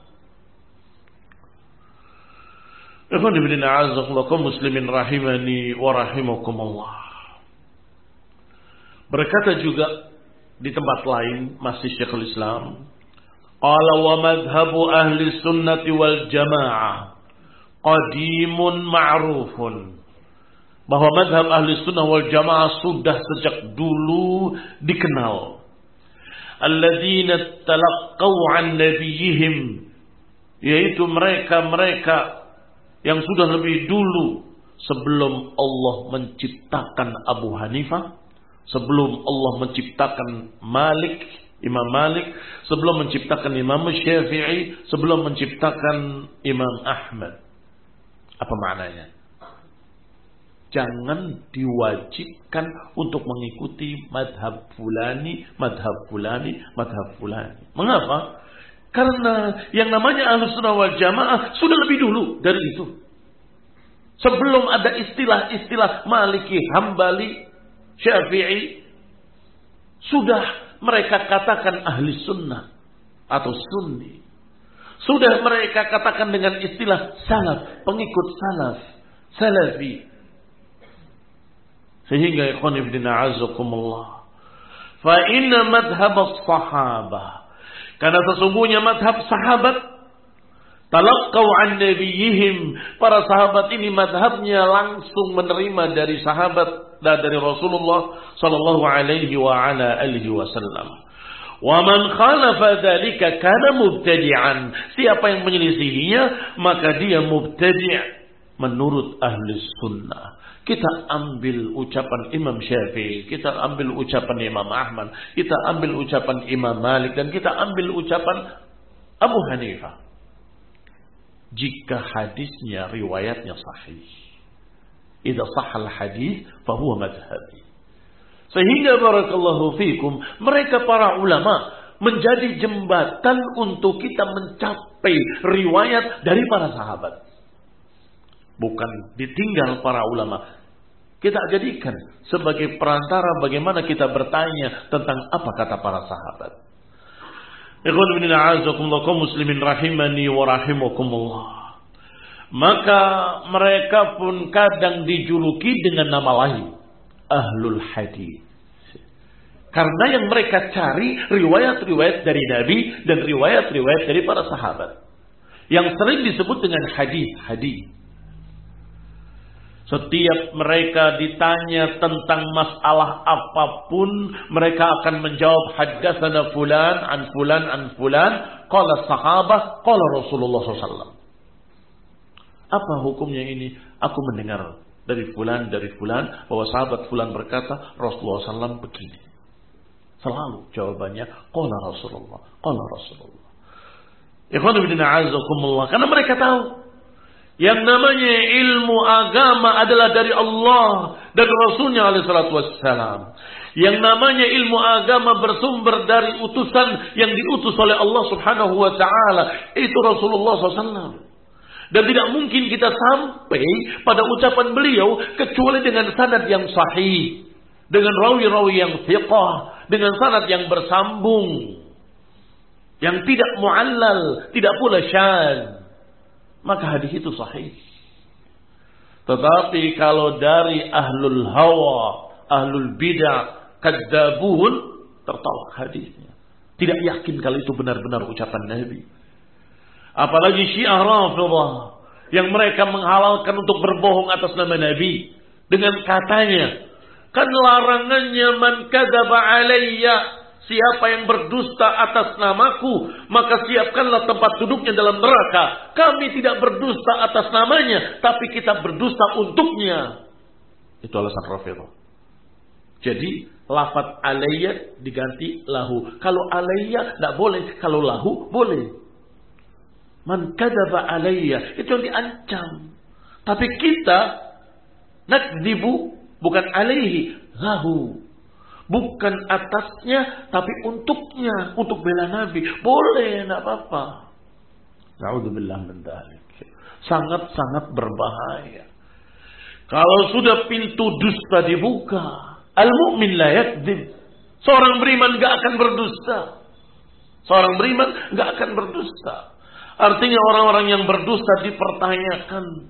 Ikhwan ibn a'azzakumullah muslimin rahimani wa rahimakumullah. Berkata juga di tempat lain masih Syekhul Islam, qala wa madhhabu ahli sunnati wal jamaah qadimun ma'rufun, bahwa madhab ahli sunnah wal jamaah sudah sejak dulu dikenal. Alladzina talaqqaw an nabiyihim, yaitu mereka-mereka yang sudah lebih dulu sebelum Allah menciptakan Abu Hanifah, sebelum Allah menciptakan Malik, Imam Malik, sebelum menciptakan Imam Syafi'i, sebelum menciptakan Imam Ahmad. Apa maknanya? Jangan diwajibkan untuk mengikuti madhab fulani, madhab fulani, madhab fulani. Mengapa? Karena yang namanya Ahlussunnah wal Jamaah sudah lebih dulu dari itu. Sebelum ada istilah-istilah Maliki, Hambali, Syafi'i, sudah mereka katakan ahli sunnah atau sunni. Sudah mereka katakan dengan istilah salaf, pengikut salaf, salafi. Sehingga ikhwan ibn a'azakumullah, fa inna madhhab as-sahabah, karena sesungguhnya madhab sahabat, talaqqaw an nabiyihim, para sahabat ini madhabnya langsung menerima dari sahabat dan dari Rasulullah sallallahu alaihi wa ala alihi wasallam. Wa man khalafa dzalika kana mubtadi'an, siapa yang menyelisihinya maka dia mubtadi' menurut ahli sunnah. Kita ambil ucapan Imam Syafi'i, kita ambil ucapan Imam Ahmad, kita ambil ucapan Imam Malik, dan kita ambil ucapan Abu Hanifah. Jika hadisnya, riwayatnya sahih. Idza sahal hadis, fahuwa madhhabi. Sehingga barakallahu fikum, mereka para ulama menjadi jembatan untuk kita mencapai riwayat dari para sahabat. Bukan ditinggal para ulama. Kita jadikan sebagai perantara bagaimana kita bertanya tentang apa kata para sahabat. Ikhwan ibn a'azakumullah kaum muslimin rahimani wa rahimakumullah. Maka mereka pun kadang dijuluki dengan nama lain, ahlul hadis. Karena yang mereka cari riwayat-riwayat dari Nabi dan riwayat-riwayat dari para sahabat. Yang sering disebut dengan hadis-hadis. Setiap mereka ditanya tentang masalah apapun, mereka akan menjawab haddatsana fulan an fulan an fulan, qala sahabah, qala Rasulullah sallallahu alaihi wasallam. Apa hukumnya ini? Aku mendengar dari fulan dari fulan bahwa sahabat fulan berkata Rasulullah sallallahu alaihi wasallam begini. Selalu jawabannya qala Rasulullah, qala Rasulullah. Ikhwan fillah a'azzakumullah, karena mereka tahu yang namanya ilmu agama adalah dari Allah dan Rasulnya alaihi salatu wassalam. Yang namanya ilmu agama bersumber dari utusan yang diutus oleh Allah subhanahu wa ta'ala. Itu Rasulullah sallallahu alaihi wasallam. Dan tidak mungkin kita sampai pada ucapan beliau kecuali dengan sanad yang sahih. Dengan rawi-rawi yang thiqah. Dengan sanad yang bersambung. Yang tidak mu'allal. Tidak pula syadz. Maka hadis itu sahih. Tetapi kalau dari ahlul hawa, ahlul bid'ah, kadzabun, tertolak hadisnya. Tidak yakin kalau itu benar-benar ucapan Nabi. Apalagi Syiah Rafidhah yang mereka menghalalkan untuk berbohong atas nama Nabi dengan katanya, kan larangannya man kadzaba alayya, siapa yang berdusta atas namaku, maka siapkanlah tempat duduknya dalam neraka. Kami tidak berdusta atas namanya, tapi kita berdusta untuknya. Itu alasan Rafidhah. Jadi, lafaz alayya diganti lahu. Kalau alayya tidak boleh, kalau lahu boleh. Man kadzaba alayya, itu yang diancam. Tapi kita nakdzibu bukan alaihi, lahu. Bukan atasnya, tapi untuknya. Untuk bela Nabi. Boleh, tidak apa-apa. Na'udzubillah min dzalik. Sangat-sangat berbahaya. Kalau sudah pintu dusta dibuka, al-mu'min la yakdzib. Seorang beriman gak akan berdusta. Seorang beriman gak akan berdusta. Artinya orang-orang yang berdusta dipertanyakan.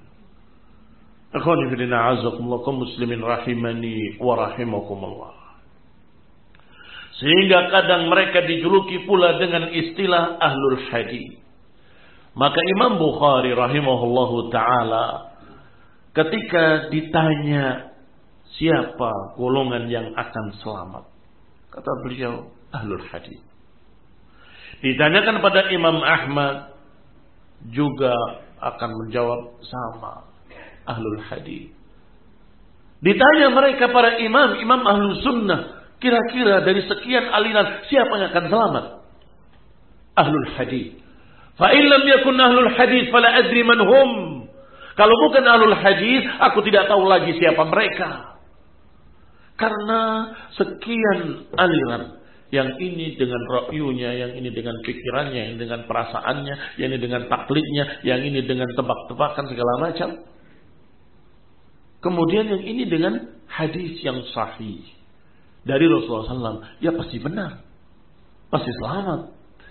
Akhwani fillah a'azzakumullah kaum muslimin rahimani wa rahimakumullah. Sehingga kadang mereka dijuluki pula dengan istilah ahlul hadis. Maka Imam Bukhari rahimahullahu ta'ala ketika ditanya siapa golongan yang akan selamat, kata beliau ahlul hadis. Ditanyakan pada Imam Ahmad juga akan menjawab sama, ahlul hadis. Ditanya mereka para imam, imam ahlus sunnah, kira-kira dari sekian aliran siapa yang akan selamat? Ahlul hadis. Fa in lam yakun ahlul hadis fala adri man hum. Kalau bukan ahlul hadis, aku tidak tahu lagi siapa mereka. Karena sekian aliran, yang ini dengan ra'yunya, yang ini dengan pikirannya, yang ini dengan perasaannya, yang ini dengan taklidnya, yang ini dengan tebak-tebakan segala macam. Kemudian yang ini dengan hadis yang sahih dari Rasulullah shallallahu alaihi wasallam, ya pasti benar, pasti selamat.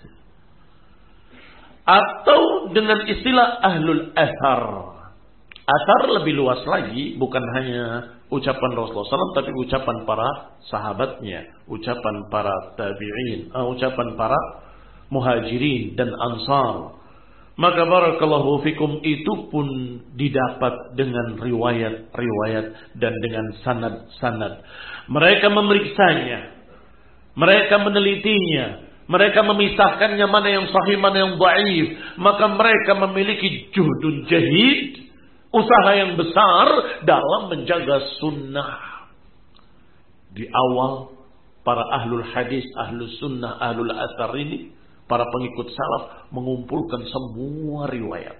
Atau dengan istilah ahlul athar. Athar lebih luas lagi, bukan hanya ucapan Rasulullah shallallahu alaihi wasallam, tapi ucapan para sahabatnya, ucapan para tabi'in, uh, ucapan para muhajirin dan ansar. Maka barakallahu fikum itu pun didapat dengan riwayat-riwayat dan dengan sanad-sanad. Mereka memeriksanya, mereka menelitinya, mereka memisahkannya mana yang sahih, mana yang dhaif. Maka mereka memiliki juhdun jahid, usaha yang besar dalam menjaga sunnah. Di awal para ahlul hadis, ahlus sunnah, ahlul athar ini, para pengikut salaf mengumpulkan semua riwayat.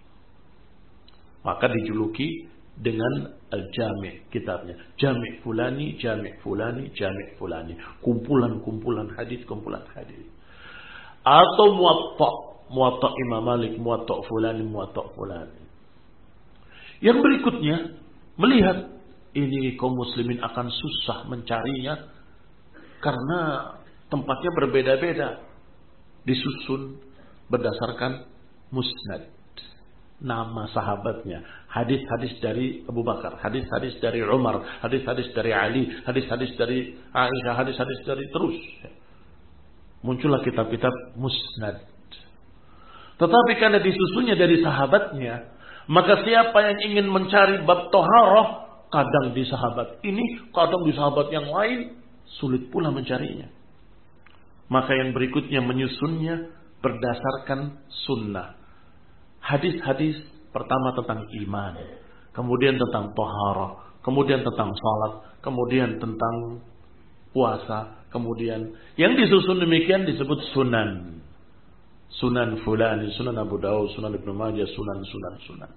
Maka dijuluki dengan al-jami' kitabnya. Jami' fulani, jami' fulani, jami' fulani. Kumpulan-kumpulan hadis, kumpulan hadis. Atau muwatta, muwatta Imam Malik, muwatta fulani, muwatta fulani. Yang berikutnya, melihat ini kaum muslimin akan susah mencarinya karena tempatnya berbeda-beda. Disusun berdasarkan musnad, nama sahabatnya, hadis-hadis dari Abu Bakar, hadis-hadis dari Umar, hadis-hadis dari Ali, hadis-hadis dari Aisyah, hadis-hadis dari terus. Muncullah kitab-kitab musnad. Tetapi karena disusunnya dari sahabatnya, maka siapa yang ingin mencari bab toharoh, kadang di sahabat ini, kadang di sahabat yang lain, sulit pula mencarinya. Maka yang berikutnya menyusunnya berdasarkan sunnah. Hadis-hadis pertama tentang iman, kemudian tentang taharah, kemudian tentang salat, kemudian tentang puasa, kemudian yang disusun demikian disebut sunan. Sunan fulani, sunan Abu Dawud, sunan Ibnu Majah, sunan, sunan, sunan.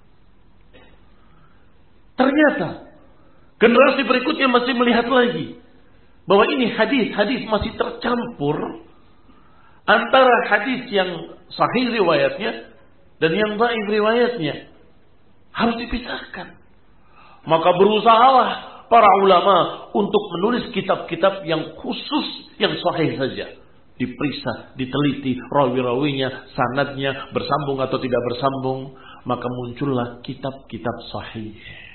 Ternyata generasi berikutnya masih melihat lagi bahwa ini hadis-hadis masih tercampur antara hadis yang sahih riwayatnya dan yang dhaif riwayatnya. Harus dipisahkan. Maka berusahalah para ulama untuk menulis kitab-kitab yang khusus, yang sahih saja. Diperiksa, diteliti rawi-rawinya, sanadnya bersambung atau tidak bersambung. Maka muncullah kitab-kitab sahih.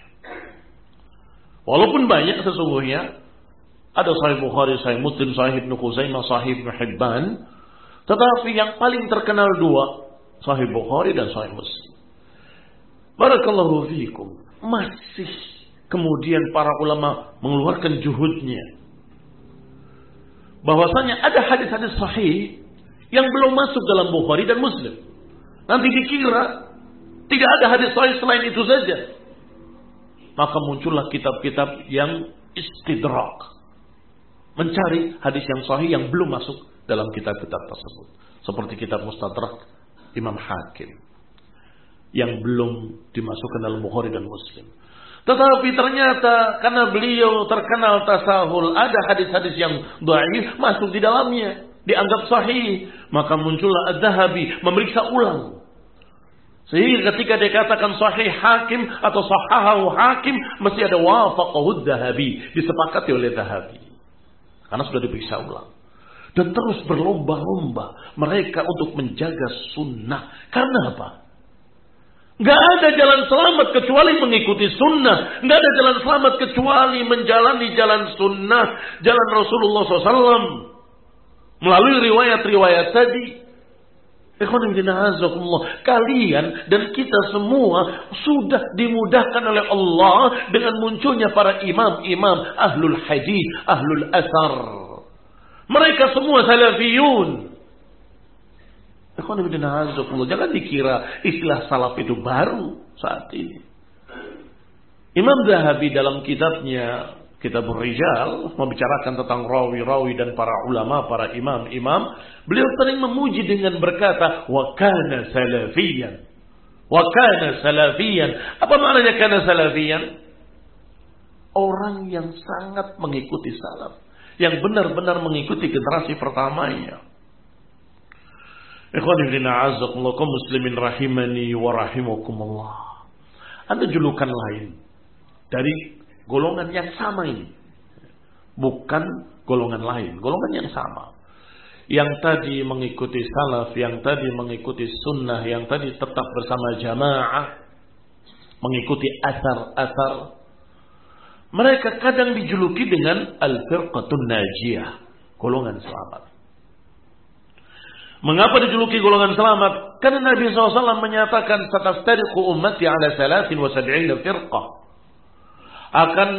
Walaupun banyak sesungguhnya, ada Sahih Bukhari, Sahih Muslim, Sahih Ibnu Khuzaimah, Sahih Ibnu Hibban. Tetapi yang paling terkenal dua, Sahih Bukhari dan Sahih Muslim. Barakallahu fiikum. Masih kemudian para ulama mengeluarkan juhudnya. Bahwasanya ada hadis-hadis sahih yang belum masuk dalam Bukhari dan Muslim. Nanti dikira tidak ada hadis sahih selain itu saja. Maka muncullah kitab-kitab yang istidrak. Mencari hadis yang sahih yang belum masuk dalam kitab-kitab tersebut. Seperti kitab Mustadrak Imam Hakim. Yang belum dimasukkan dalam Bukhari dan Muslim. Tetapi ternyata karena beliau terkenal tasahul, ada hadis-hadis yang dhaif masuk di dalamnya. Dianggap sahih. Maka muncullah Az-Zahabi memeriksa ulang. Sehingga ketika dikatakan sahih Hakim atau sahahahu Hakim, mesti ada wafaqahu Az-Zahabi. Disepakati oleh Zahabi. Karena sudah diperiksa ulang. Dan terus berlomba-lomba mereka untuk menjaga sunnah. Karena apa? Gak ada jalan selamat kecuali mengikuti sunnah. Gak ada jalan selamat kecuali menjalani jalan sunnah, jalan Rasulullah shallallahu alaihi wasallam melalui riwayat-riwayat tadi. Kalian dan kita semua sudah dimudahkan oleh Allah dengan munculnya para imam-imam ahlul hadis, ahlul asar. Mereka semua salafiyun. Jangan dikira istilah salaf itu baru saat ini. Imam Zahabi dalam kitabnya Kitabur Rijal membicarakan tentang rawi-rawi dan para ulama, para imam-imam. Beliau sering memuji dengan berkata, wa kana salafiyan. Wa kana salafiyan. Apa maknanya kana salafiyan? Orang yang sangat mengikuti salaf, yang benar-benar mengikuti generasi pertamanya. Ikhwani fillah, a'azzakumullah, kaum muslimin rahimani wa rahimakumullah. Ada julukan lain dari golongan yang sama ini. Bukan golongan lain, golongan yang sama. Yang tadi mengikuti salaf, yang tadi mengikuti sunnah, yang tadi tetap bersama jamaah, mengikuti asar-asar. Mereka kadang dijuluki dengan al-firqatun najiyah, golongan selamat. Mengapa dijuluki golongan selamat? Karena Nabi shallallahu alaihi wasallam menyatakan satastariqu ummati ala salasin wa sab'ina firqah. Akan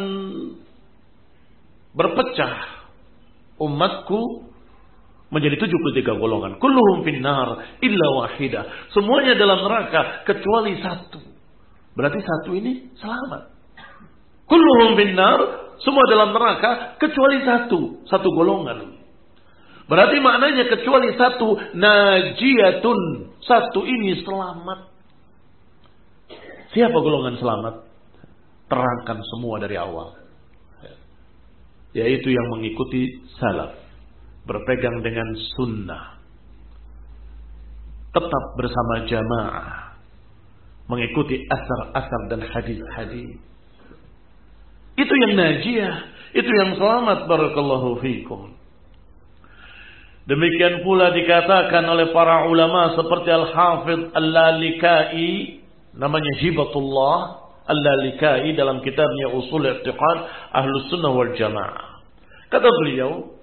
berpecah umatku menjadi tujuh puluh tiga golongan. Kulluhum finnar illa wahidah. Semuanya dalam neraka kecuali satu. Berarti satu ini selamat. Kulluhum finnar, semua dalam neraka kecuali satu, satu golongan. Berarti maknanya kecuali satu, najiyatun, satu ini selamat. Siapa golongan selamat? Terangkan semua dari awal. Yaitu yang mengikuti salaf, berpegang dengan sunnah, tetap bersama jamaah, mengikuti asar-asar dan hadis-hadis. Itu yang najiyah, itu yang selamat. Barakallahu fikum. Demikian pula dikatakan oleh para ulama seperti Al-Hafidh Al-Lalikai, namanya Hibatullah Al-Lalikai dalam kitabnya Usul I'tiqad Ahlus Sunnah wal Jamaah. Kata beliau,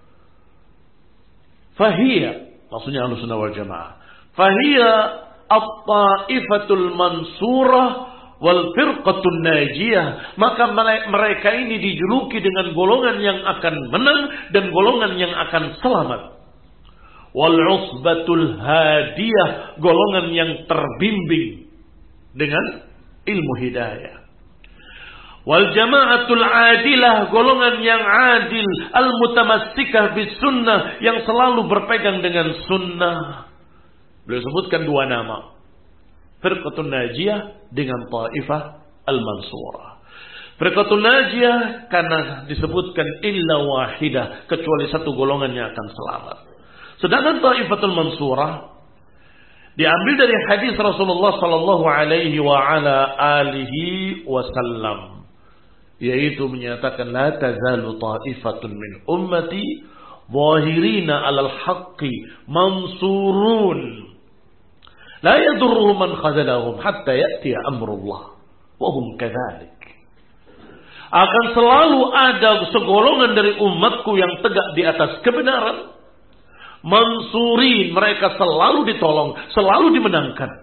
Fahiyya, maksudnya Ahlus Sunnah wal Jamaah, Fahiyya at-ta'ifatul mansurah wal firqatun najiyah. Maka mereka ini dijuluki dengan golongan yang akan menang dan golongan yang akan selamat. Wal usbatul hadiyah, golongan yang terbimbing dengan ilmu hidayah. Wal jama'atul adilah, golongan yang adil, al mutamassikah bis sunnah, yang selalu berpegang dengan sunnah. Beliau sebutkan dua nama, Firqatun Najiyah dengan Ta'ifah Al-Mansurah. Firqatun Najiyah karena disebutkan illa wahidah, kecuali satu golongan yang akan selamat. Sedangkan Ta'ifatul Mansurah diambil dari hadis Rasulullah sallallahu alaihi wa ala alihi wasallam, yaitu menyatakan la tazalu ta'ifatun min ummati zahirina 'alal haqqi mansurun la yadurruhum man khadalahum hatta ya'ti amrullah wa hum kadzalik. Akan selalu ada segolongan dari umatku yang tegak di atas kebenaran, mansurin, mereka selalu ditolong, selalu dimenangkan.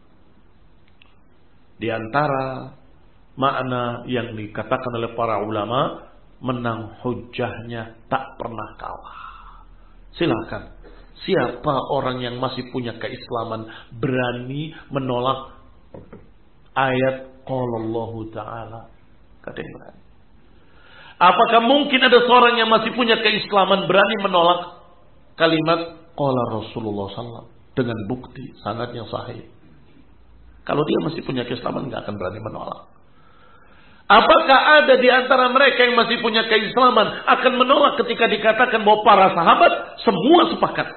Di antara makna yang dikatakan oleh para ulama, menang hujjahnya tak pernah kalah. Silakan, siapa orang yang masih punya keislaman berani menolak ayat qala Allah Ta'ala? Kata yang berani. Apakah mungkin ada seorang yang masih punya keislaman berani menolak kalimat qala Rasulullah sallallahu alaihi wasallam dengan bukti sanadnya sahih? Kalau dia masih punya keislaman, nggak akan berani menolak. Apakah ada di antara mereka yang masih punya keislaman akan menolak ketika dikatakan bahwa para sahabat semua sepakat?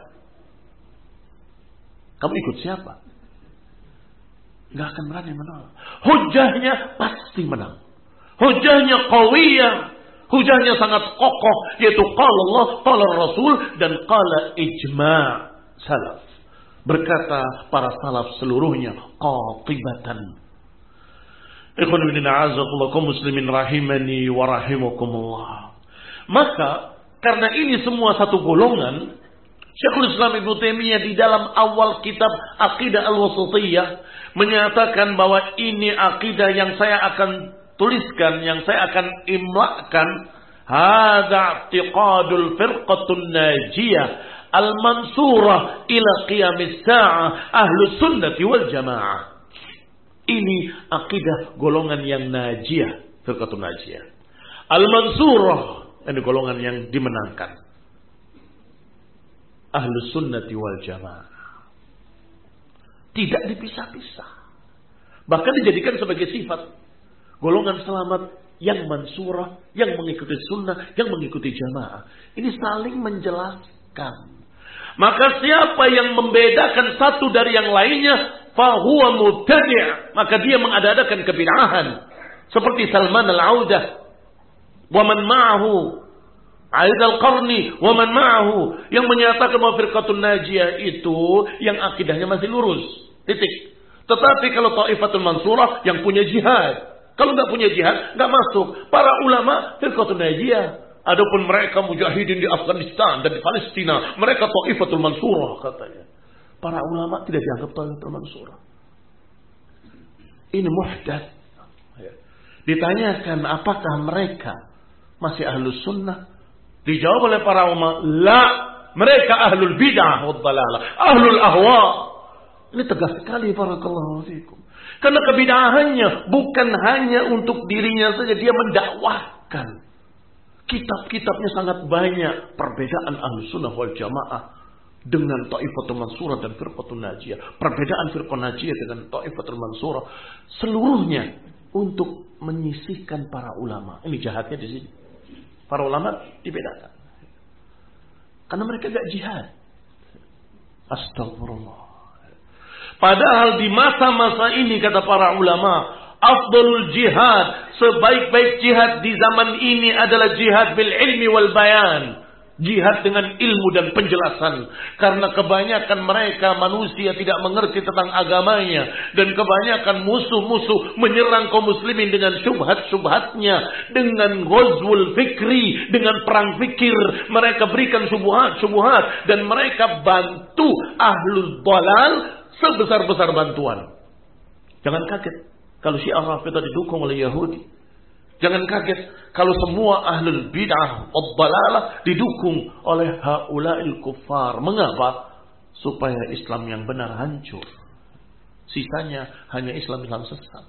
Kamu ikut siapa? Nggak akan berani menolak. Hujahnya pasti menang. Hujahnya qawiyah. Hujahnya sangat kokoh, yaitu qala Allah, qala Rasul, dan qala ijma' salaf. Berkata para salaf seluruhnya qatibatan. Ikhwan fillah a'azzakumullah kaum muslimin rahimani wa rahimakumullah. Maka karena ini semua satu golongan, Syekhul Islam Ibnu Taimiyah di dalam awal kitab Aqidah Al-Wasithiyah menyatakan bahwa ini akidah yang saya akan tuliskan, yang saya akan imlakan, hadza i'tiqadul firqatun najiyah al-mansurah ila qiyamis sa'ah ahlus sunnati wal jamaah. Ini akidah golongan yang najiyah, firqatun najiyah. Al-mansurah, ini golongan yang dimenangkan. Ahlus sunnati wal jamaah. Tidak dipisah-pisah. Bahkan dijadikan sebagai sifat. Golongan selamat yang mansurah, yang mengikuti sunnah, yang mengikuti jamaah. Ini saling menjelaskan. Maka siapa yang membedakan satu dari yang lainnya, fahuwa mubtadi', maka dia mengada-adakan kebid'ahan. Seperti Salman al-Audah, wa man ma'ahu, Aid al-Qarni, wa man ma'ahu, yang menyatakan bahwa firqatun najiyah itu yang akidahnya masih lurus. Titik. Tetapi kalau Thaifatul Mansurah yang punya jihad, kalau nggak punya jihad nggak masuk. Para ulama firqatun najiyah. Adapun mereka mujahidin di Afghanistan dan di Palestina, mereka Thaifatul Mansurah katanya. Para ulama tidak dianggap Thaifatul Mansurah. Ini muhdath. Ditanyakan apakah mereka masih ahlus sunnah? Dijawab oleh para ulama, la, mereka ahlul bid'ah wad dhalalah, ahlul ahwa. Ini tegas sekali, barakallahu fikum. Karena kebid'ahannya bukan hanya untuk dirinya saja, dia mendakwahkan. Kitab-kitabnya sangat banyak. Perbedaan ahlus sunnah wal jamaah dengan Thaifatul Mansurah dan Firqatul Najiyah. Perbedaan Firqatul Najiyah dengan Thaifatul Mansurah. Seluruhnya untuk menyisihkan para ulama. Ini jahatnya di sini. Para ulama dibedakan. Karena mereka gak jihad. Astagfirullah. Padahal di masa-masa ini kata para ulama, afdalul jihad, sebaik-baik jihad di zaman ini adalah jihad bil ilmi wal bayan. Jihad dengan ilmu dan penjelasan. Karena kebanyakan mereka manusia tidak mengerti tentang agamanya. Dan kebanyakan musuh-musuh menyerang kaum muslimin dengan syubhat-syubhatnya. Dengan ghazwul fikri. Dengan perang fikir. Mereka berikan syubhat-syubhat. Dan mereka bantu ahlul dhalal sebesar-besar bantuan. Jangan kaget kalau Syiah Rafidah didukung oleh Yahudi. Jangan kaget kalau semua ahlul bid'ah wad-dhalalah didukung oleh haula'il kuffar. Mengapa? Supaya Islam yang benar hancur. Sisanya hanya Islam-Islam sesat.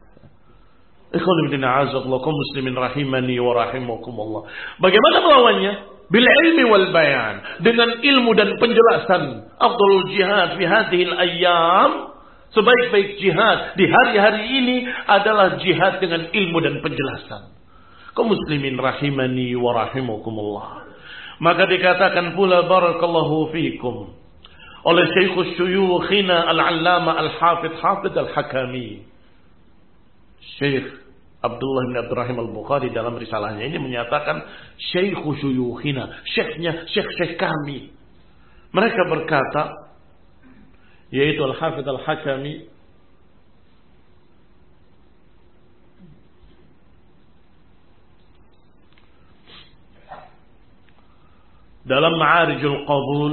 Ikhwan fillah a'azzakumullah kaum muslimin rahimani wa rahimakumullah. Bagaimana melawannya? Bil ilmi wal bayan, dengan ilmu dan penjelasan. Afdalul jihad fi hadhil ayyam, sebaik-baik jihad di hari-hari ini adalah jihad dengan ilmu dan penjelasan. Kaum muslimin rahimani wa rahimakumullah. Maka dikatakan pula barakallahu fikum oleh Syekhus Syuyukhina Al-Allama Al-Hafidh Hafidh Al-Hakami, Syekh Abdullah bin Abdurrahim Al-Bukhari dalam risalahnya ini menyatakan Syekhu Syuyukhina, syekhnya syekh-syekh kami. Mereka berkata, yaitu Al-Hafidh Al-Hakami, dalam Ma'arijul Qabul,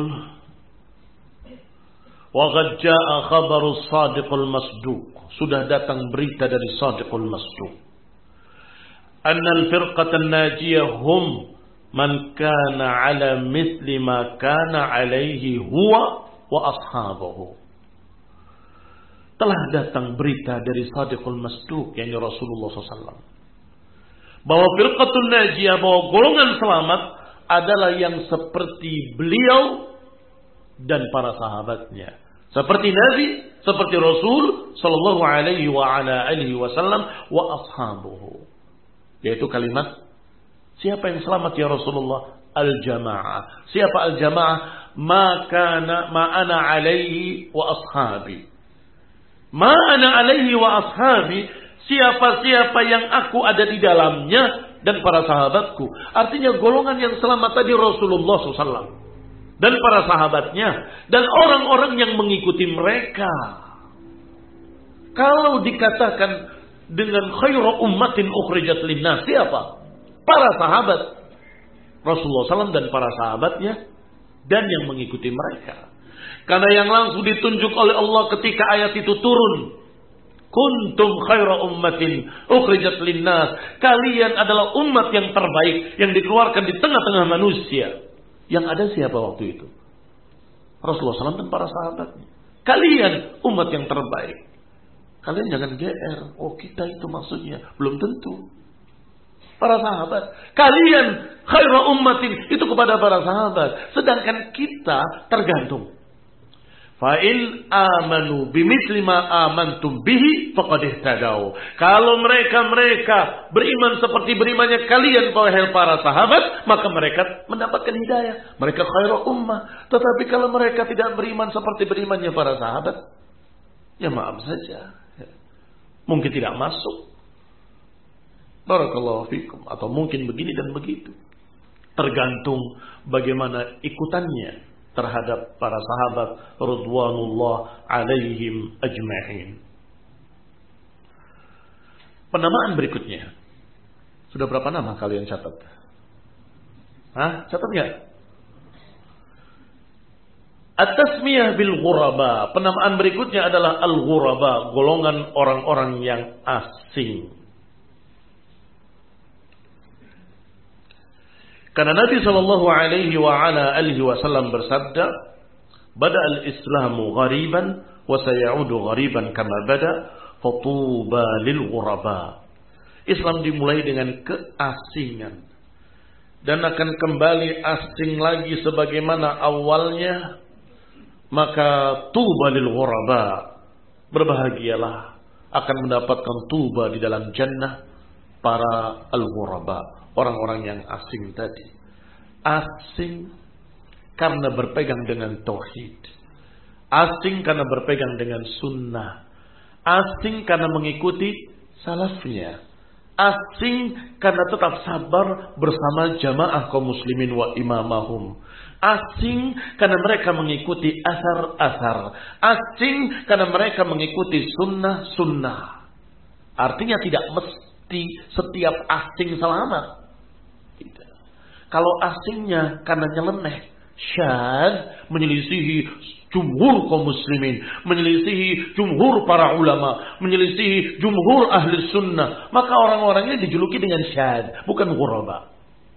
wa qad jaa'a khabarus Shadiqul Masduq, sudah datang berita dari Shadiqul Masduq, anna al-firqatan najiyah hum man kana ala mithli ma kana alaihi huwa wa ashabuhu. Telah datang berita dari Shadiqul Masduq, yakni Rasulullah shallallahu alaihi wasallam, bahwa firqatul najiyah, bahwa golongan selamat adalah yang seperti beliau dan para sahabatnya, seperti Nabi, seperti Rasul sallallahu alaihi wa ala alihi wasallam wa ashabuhu. Yaitu kalimat, siapa yang selamat ya Rasulullah? Al-jamaah. Siapa al-jamaah? Ma kana ma ana alaihi wa ashabi. Ma ana alaihi wa ashabi, siapa-siapa yang aku ada di dalamnya dan para sahabatku. Artinya golongan yang selamat tadi Rasulullah shallallahu alaihi wasallam. dan para sahabatnya dan orang-orang yang mengikuti mereka. Kalau dikatakan dengan khairu ummatin ukhrijat linnas, siapa? Para sahabat Rasulullah shallallahu alaihi wasallam dan para sahabatnya dan yang mengikuti mereka. Karena yang langsung ditunjuk oleh Allah ketika ayat itu turun, kuntum khairu ummatin ukhrijat linnas, kalian adalah umat yang terbaik yang dikeluarkan di tengah-tengah manusia. Yang ada siapa waktu itu? Rasulullah shallallahu alaihi wasallam dan para sahabatnya. Kalian umat yang terbaik. Kalian jangan G R. Oh, kita itu maksudnya. Belum tentu. Para sahabat. Kalian khairu ummatin. Itu kepada para sahabat. Sedangkan kita tergantung. Fa'in amanu bimithli ma amantum bihi faqad ihtadaw. Kalau mereka-mereka beriman seperti berimannya kalian wahai para sahabat, maka mereka mendapatkan hidayah. Mereka khairu ummah. Tetapi kalau mereka tidak beriman seperti berimannya para sahabat, ya maaf saja. Mungkin tidak masuk. Barakallahu fikum. Atau mungkin begini dan begitu. Tergantung bagaimana ikutannya terhadap para sahabat radhiyallahu alaihim ajma'in. Penamaan berikutnya. Sudah berapa nama kalian catat? Hah? Catat enggak? At-tasmiyah bil ghuraba. Penamaan berikutnya adalah al-ghuraba, golongan orang-orang yang asing. Karena Nabi sallallahu alaihi wa ala alihi wasallam bersabda, "Bada al-Islamu ghariban wa sayaudu ghariban kama bada, fatuba lil ghuraba." Islam dimulai dengan keasingan dan akan kembali asing lagi sebagaimana awalnya, maka tuba lil ghuraba. Berbahagialah akan mendapatkan tuba di dalam jannah para al-ghuraba. Orang-orang yang asing tadi. Asing karena berpegang dengan tauhid. Asing karena berpegang dengan sunnah. Asing karena mengikuti salafnya. Asing karena tetap sabar bersama jamaah kaum muslimin wa imamahum. Asing karena mereka mengikuti asar-asar. Asing karena mereka mengikuti sunnah-sunnah. Artinya tidak mesti setiap asing selamat. Tidak. Kalau asingnya karena nyeleneh, syadz, menyelisihi jumhur kaum muslimin, menyelisihi jumhur para ulama, menyelisihi jumhur ahli sunnah, maka orang-orangnya dijuluki dengan syadz, bukan ghuraba.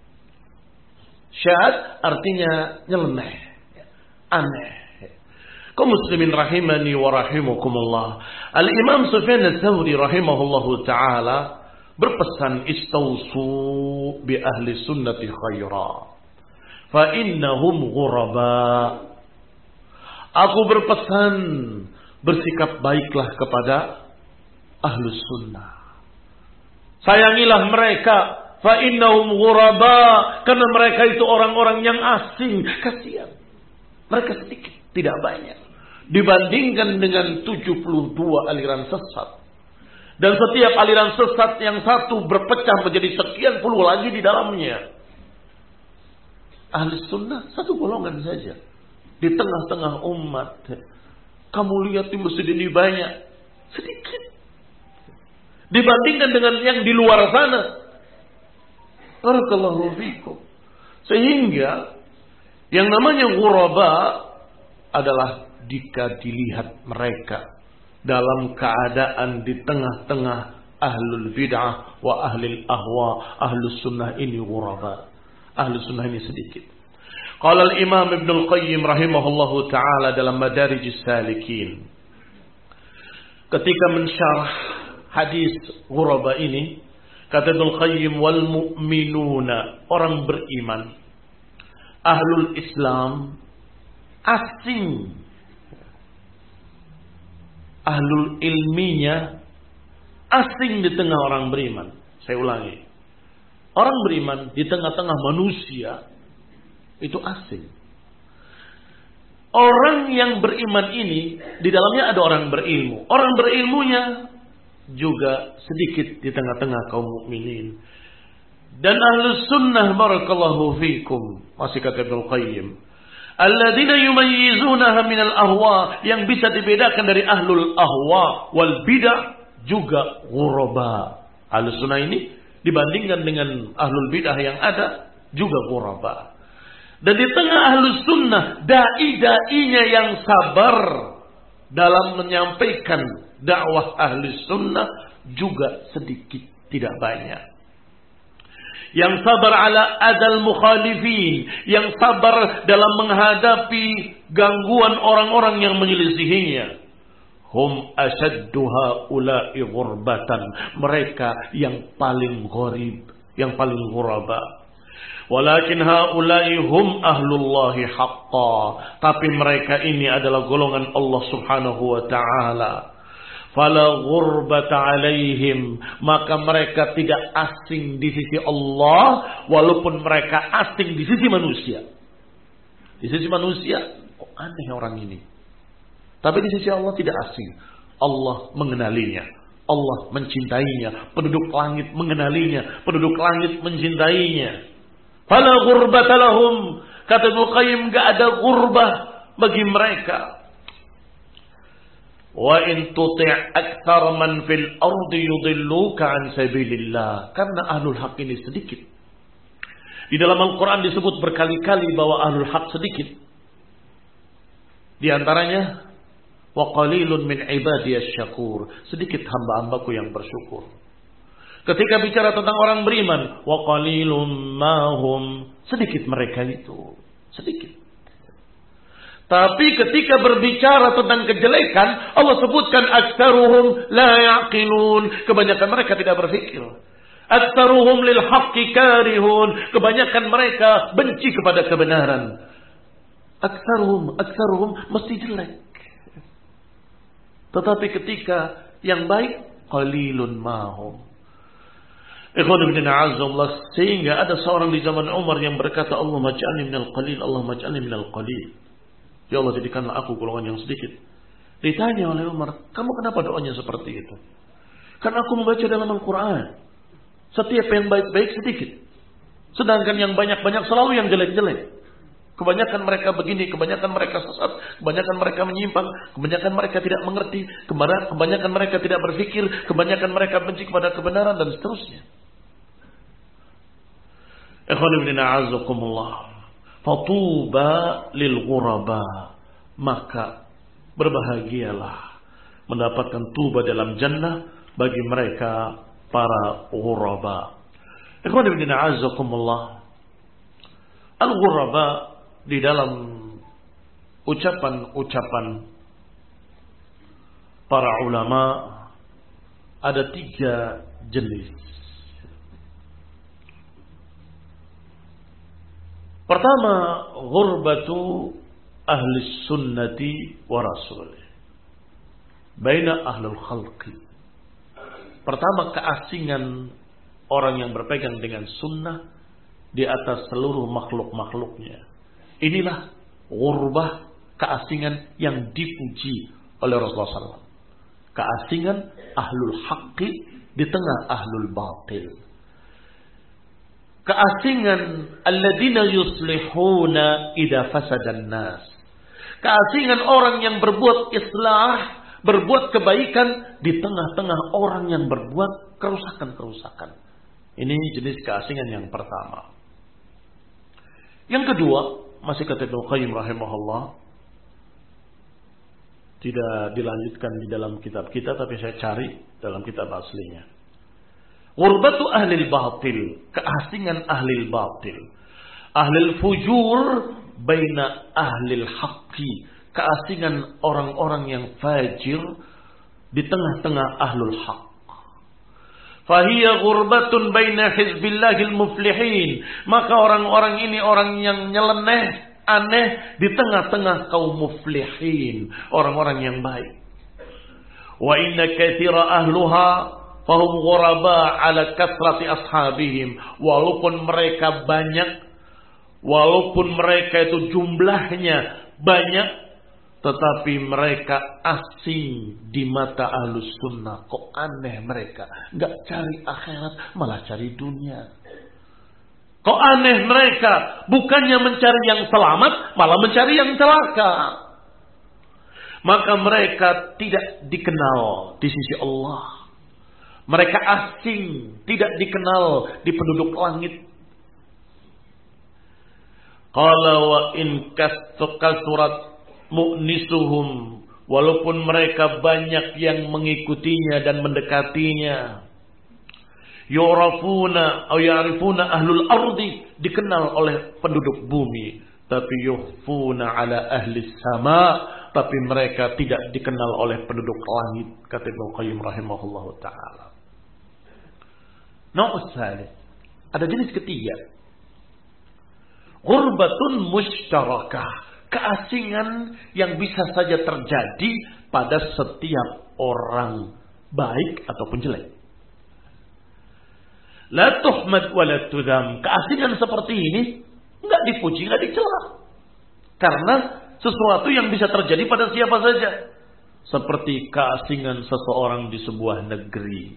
Syadz artinya nyeleneh, aneh. Kaum muslimin rahimani wa rahimakumullah. Al-Imam Sufyan ats-Tsauri rahimahullahu taala berpesan, istausu bi ahli sunnati khaira fa innahum ghuraba. Aku berpesan, bersikap baiklah kepada ahli sunnah. Sayangilah mereka, fa innahum ghuraba, karena mereka itu orang-orang yang asing. Kasihan. Mereka sedikit, tidak banyak dibandingkan dengan tujuh puluh dua aliran sesat. Dan setiap aliran sesat yang satu berpecah menjadi sekian puluh lagi di dalamnya. Ahli sunnah satu golongan saja. Di tengah-tengah umat. Kamu lihat di masjid ini banyak. Sedikit. Dibandingkan dengan yang di luar sana. Barakallahu fikum. Sehingga yang namanya ghuraba adalah jika dilihat mereka dalam keadaan di tengah-tengah ahlul bid'ah wa ahlul ahwa, ahlus sunnah ini ghuraba. Ahlus sunnah ini sedikit. Qala al-Imam Ibn al-Qayyim rahimahullahu ta'ala dalam Madarijus Salikin, ketika mensyarah hadis ghuraba ini, kata Ibn al-Qayyim, wal mu'minuna, orang beriman, ahlul Islam, asing, ahlul ilminya asing di tengah orang beriman. Saya ulangi. Orang beriman di tengah-tengah manusia itu asing. Orang yang beriman ini di dalamnya ada orang berilmu. Orang berilmunya juga sedikit di tengah-tengah kaum mukminin. Dan ahlus sunnah barakallahu fikum, masih kata Ibnu Qayyim, Alladzina yumayyizunaha minal ahwa, yang bisa dibedakan dari ahlul ahwa wal bidah, juga ghuraba. Ahlus sunnah ini dibandingkan dengan ahlul bidah yang ada juga ghuraba. Dan di tengah ahlus sunnah, dai-dainya yang sabar dalam menyampaikan dakwah ahlus sunnah juga sedikit, tidak banyak. Yang sabar ala adal mukhalifin, yang sabar dalam menghadapi gangguan orang-orang yang menyelisihinya. Hum asyaddu haula'i ghurbatan, mereka yang paling gharib, yang paling ghuraba. Walakin haula'i hum ahlullahi haqqa, tapi mereka ini adalah golongan Allah Subhanahu wa taala. Fala ghurbata alaihim, maka mereka tidak asing di sisi Allah walaupun mereka asing di sisi manusia. Di sisi manusia, kok aneh orang ini. Tapi di sisi Allah tidak asing. Allah mengenalinya, Allah mencintainya, penduduk langit mengenalinya, penduduk langit mencintainya. Fala ghurbata lahum, kata Ibnu Qayyim, enggak ada gurbah bagi mereka. Wa in tuti' aktsar man fil ardi yudilluka an sabilillah, karena ahlul haq ini sedikit. Di dalam Al-Qur'an disebut berkali-kali bahwa ahlul haq sedikit. Di antaranya wa qalilun min ibadiyasy syakur, sedikit hamba-hambaku yang bersyukur. Ketika bicara tentang orang beriman, wa qalilum mahum, sedikit mereka itu, sedikit. Tapi ketika berbicara tentang kejelekan, Allah sebutkan aktsaruhum la yaqilun, kebanyakan mereka tidak berpikir. Aktsaruhum lil haqqi karihun, kebanyakan mereka benci kepada kebenaran. Aktsaruhum, aktsaruhum mesti jelek. Tetapi ketika yang baik, qalilun mahum. Ikhwan ibn a'azzallah, sehingga ada seorang di zaman Umar yang berkata, Allahumma ja'alni minal qalil, Allahumma ja'alni minal qalil. Ya Allah, jadikanlah aku golongan yang sedikit. Ditanya oleh Umar, kamu kenapa doanya seperti itu? Karena aku membaca dalam Al-Quran, setiap yang baik-baik sedikit, sedangkan yang banyak-banyak selalu yang jelek-jelek. Kebanyakan mereka begini, kebanyakan mereka sesat, kebanyakan mereka menyimpang, kebanyakan mereka tidak mengerti, kebanyakan mereka tidak berpikir, kebanyakan mereka benci kepada kebenaran, dan seterusnya. Ikhwan ibn a'azakumullah. Fatuba lil ghuraba, maka berbahagialah mendapatkan tuba dalam jannah bagi mereka para ghuraba. Ikhwan ibn a'azakumullah, al-ghuraba di dalam ucapan-ucapan para ulama ada tiga jenis. Pertama, ghurbatu ahli sunnati wa rasulih baina ahlul khalqi. Pertama, keasingan orang yang berpegang dengan sunnah di atas seluruh makhluk-makhluknya. Inilah ghurbah, keasingan yang dipuji oleh Rasulullah shallallahu alaihi wasallam. Keasingan ahlul haqqi di tengah ahlul batil. Keasingan alladzina yuslihuna idza fasadan nas. Keasingan orang yang berbuat islah, berbuat kebaikan di tengah-tengah orang yang berbuat kerusakan-kerusakan. Ini jenis keasingan yang pertama. Yang kedua, masih kata Ibnu Qayyim rahimahullah, tidak dilanjutkan di dalam kitab kita, tapi saya cari dalam kitab aslinya. Ghurbatu ahlil batil, keasingan ahlil batil. Ahlil fujur baina ahlil haqqi, keasingan orang-orang yang fajir di tengah-tengah ahlul haqq. Fahiya ghurbatun baina hizbillahil muflihin, maka orang-orang ini orang yang nyeleneh, aneh di tengah-tengah kaum muflihin, orang-orang yang baik. Wa inna katsira ahluha fahum ghuraba ala kathrati ashabihim, walaupun mereka banyak, walaupun mereka itu jumlahnya banyak, tetapi mereka asing di mata ahlus sunnah. Kok aneh mereka, gak cari akhirat malah cari dunia. Kok aneh mereka, bukannya mencari yang selamat, malah mencari yang celaka. Maka mereka tidak dikenal di sisi Allah. Mereka asing, tidak dikenal di penduduk langit. Qala wa in kasurat mu'nisuhum, walaupun mereka banyak yang mengikutinya dan mendekatinya. Yurafuna atau ya'rifuna ahlul ardi, dikenal oleh penduduk bumi, tapi yukhfuna ala ahli sama, tapi mereka tidak dikenal oleh penduduk langit, kata Ibnu Qayyim rahimahullahu taala. Nau'us salih, ada jenis ketiga. Ghurbatun mushtarakah, keasingan yang bisa saja terjadi pada setiap orang, baik ataupun jelek. La tuhmad wa la tudam. Keasingan seperti ini enggak dipuji, enggak dicela. Karena sesuatu yang bisa terjadi pada siapa saja. Seperti keasingan seseorang di sebuah negeri.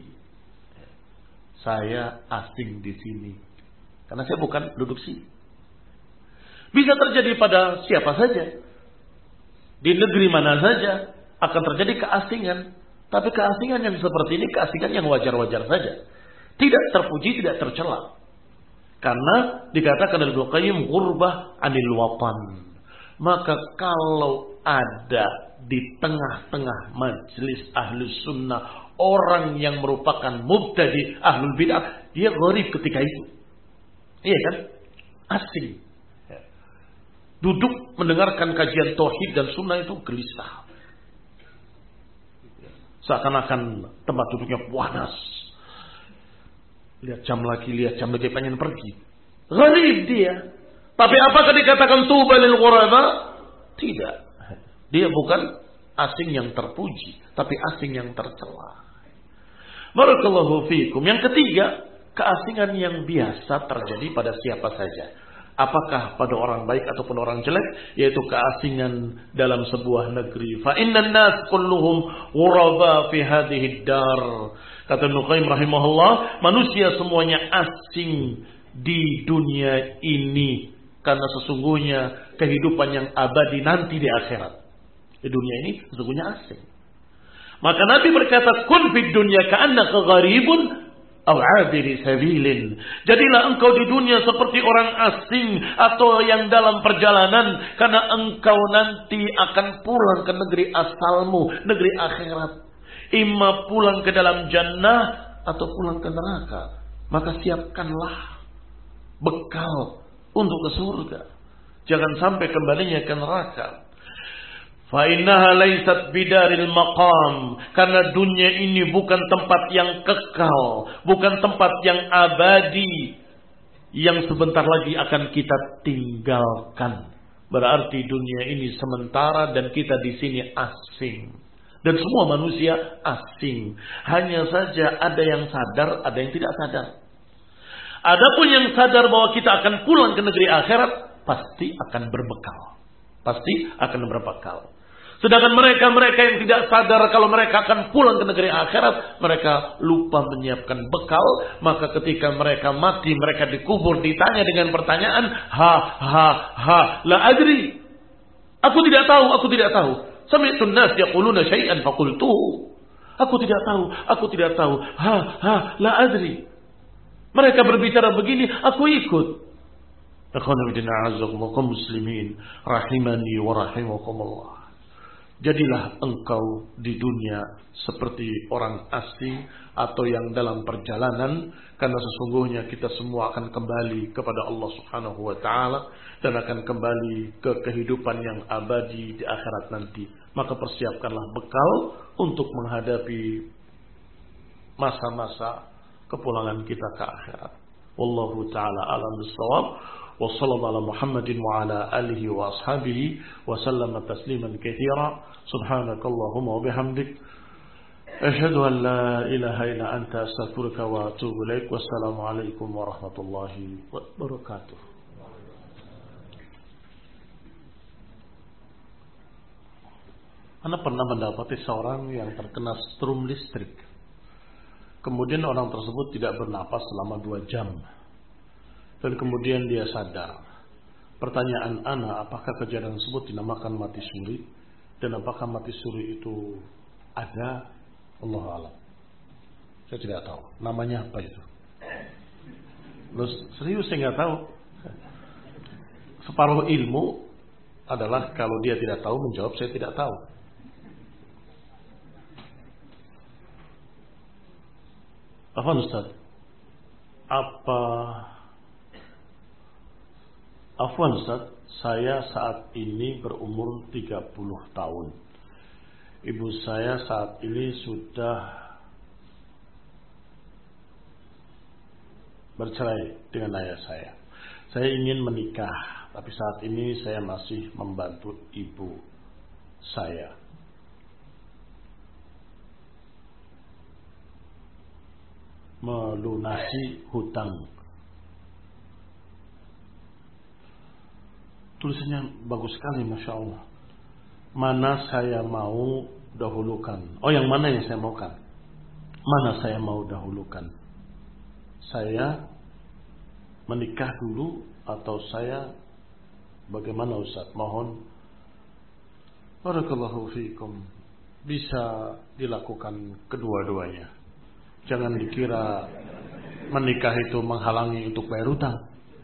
Saya asing di sini. Karena saya bukan duduk sini. Bisa terjadi pada siapa saja. Di negeri mana saja akan terjadi keasingan. Tapi keasingan yang seperti ini keasingan yang wajar-wajar saja. Tidak terpuji, tidak tercela. Karena dikatakan oleh Ibnu Qayyim ghurbah anil watan. Maka kalau ada di tengah-tengah majelis ahlus sunnah orang yang merupakan mubtadi ahlul bid'ah, dia gharib ketika itu. Iya kan? Asing. Duduk mendengarkan kajian tauhid dan sunnah itu gelisah. Seakan-akan tempat duduknya panas. Lihat jam lagi, lihat jam lagi, pengen pergi. Gharib dia. Tapi apakah dikatakan tuba lil ghuraba? Tidak. Dia bukan asing yang terpuji, tapi asing yang tercela. Barakallahu fiikum. Yang ketiga, keasingan yang biasa terjadi pada siapa saja. Apakah pada orang baik ataupun orang jelek, yaitu keasingan dalam sebuah negeri. Fa innan nas kulluhum ghuraba fi hadhihi dar. Kata Ibnu Qayyim rahimahullah, manusia semuanya asing di dunia ini karena sesungguhnya kehidupan yang abadi nanti di akhirat. Di dunia ini sesungguhnya asing. Maka Nabi berkata, "Kun fid dunya ka'annaka gharibun aw 'abiri sabilin." Jadilah engkau di dunia seperti orang asing atau yang dalam perjalanan, karena engkau nanti akan pulang ke negeri asalmu, negeri akhirat. Imma pulang ke dalam jannah atau pulang ke neraka. Maka siapkanlah bekal untuk ke surga. Jangan sampai kembalinya ke neraka. Fa innaha laysat bidaril maqam, karena dunia ini bukan tempat yang kekal, bukan tempat yang abadi yang sebentar lagi akan kita tinggalkan. Berarti dunia ini sementara dan kita di sini asing. Dan semua manusia asing. Hanya saja ada yang sadar, ada yang tidak sadar. Adapun yang sadar bahwa kita akan pulang ke negeri akhirat, pasti akan berbekal. Pasti akan berbekal. Sedangkan mereka-mereka yang tidak sadar kalau mereka akan pulang ke negeri akhirat, mereka lupa menyiapkan bekal. Maka ketika mereka mati, mereka dikubur, ditanya dengan pertanyaan, ha, ha, ha, la adri. Aku tidak tahu, aku tidak tahu. Sami'tun nas yaquluna syai'an faqultuhu. Aku tidak tahu, aku tidak tahu. Ha, ha, la adri. Mereka berbicara begini, aku ikut. Akhwanillahi muslimin rahimani wa rahimakumullah. Jadilah engkau di dunia seperti orang asing atau yang dalam perjalanan, karena sesungguhnya kita semua akan kembali kepada Allah Subhanahu wa taala dan akan kembali ke kehidupan yang abadi di akhirat nanti. Maka persiapkanlah bekal untuk menghadapi masa-masa kepulangan kita ke akhirat. Wallahu taala alam bissawab. Wa sallallahu ala Muhammadin wa ala alihi wa ashabihi wa sallama tasliman katsira. Subhanakallahumma wa bihamdik asyhadu an la ilaha illa anta astaghfiruka wa atubu ilaik. Wassalamu alaikum warahmatullahi wabarakatuh. Anda pernah mendapati seorang yang terkena strum listrik. Kemudian orang tersebut tidak bernapas selama dua jam. dan kemudian dia sadar. Pertanyaan ana, apakah kejadian tersebut dinamakan mati suri, dan apakah mati suri itu ada? Allahu a'lam. Saya tidak tahu namanya apa itu. Loh, serius saya nggak tahu. Separuh ilmu adalah kalau dia tidak tahu menjawab saya tidak tahu. Afwan Ustaz, apa Afwan Ustaz, saya saat ini berumur tiga puluh tahun. Ibu saya saat ini sudah bercerai dengan ayah saya. Saya ingin menikah, tapi saat ini saya masih membantu ibu saya. Melunasi hutang. Tulisannya bagus sekali, Masya Allah. Mana saya mau dahulukan? Oh, yang mana yang saya maukan? Mana saya mau dahulukan? Saya menikah dulu atau saya bagaimana Ustaz? Mohon barakallahu fiikum, bisa dilakukan kedua-duanya. Jangan dikira menikah itu menghalangi untuk bayar hutang.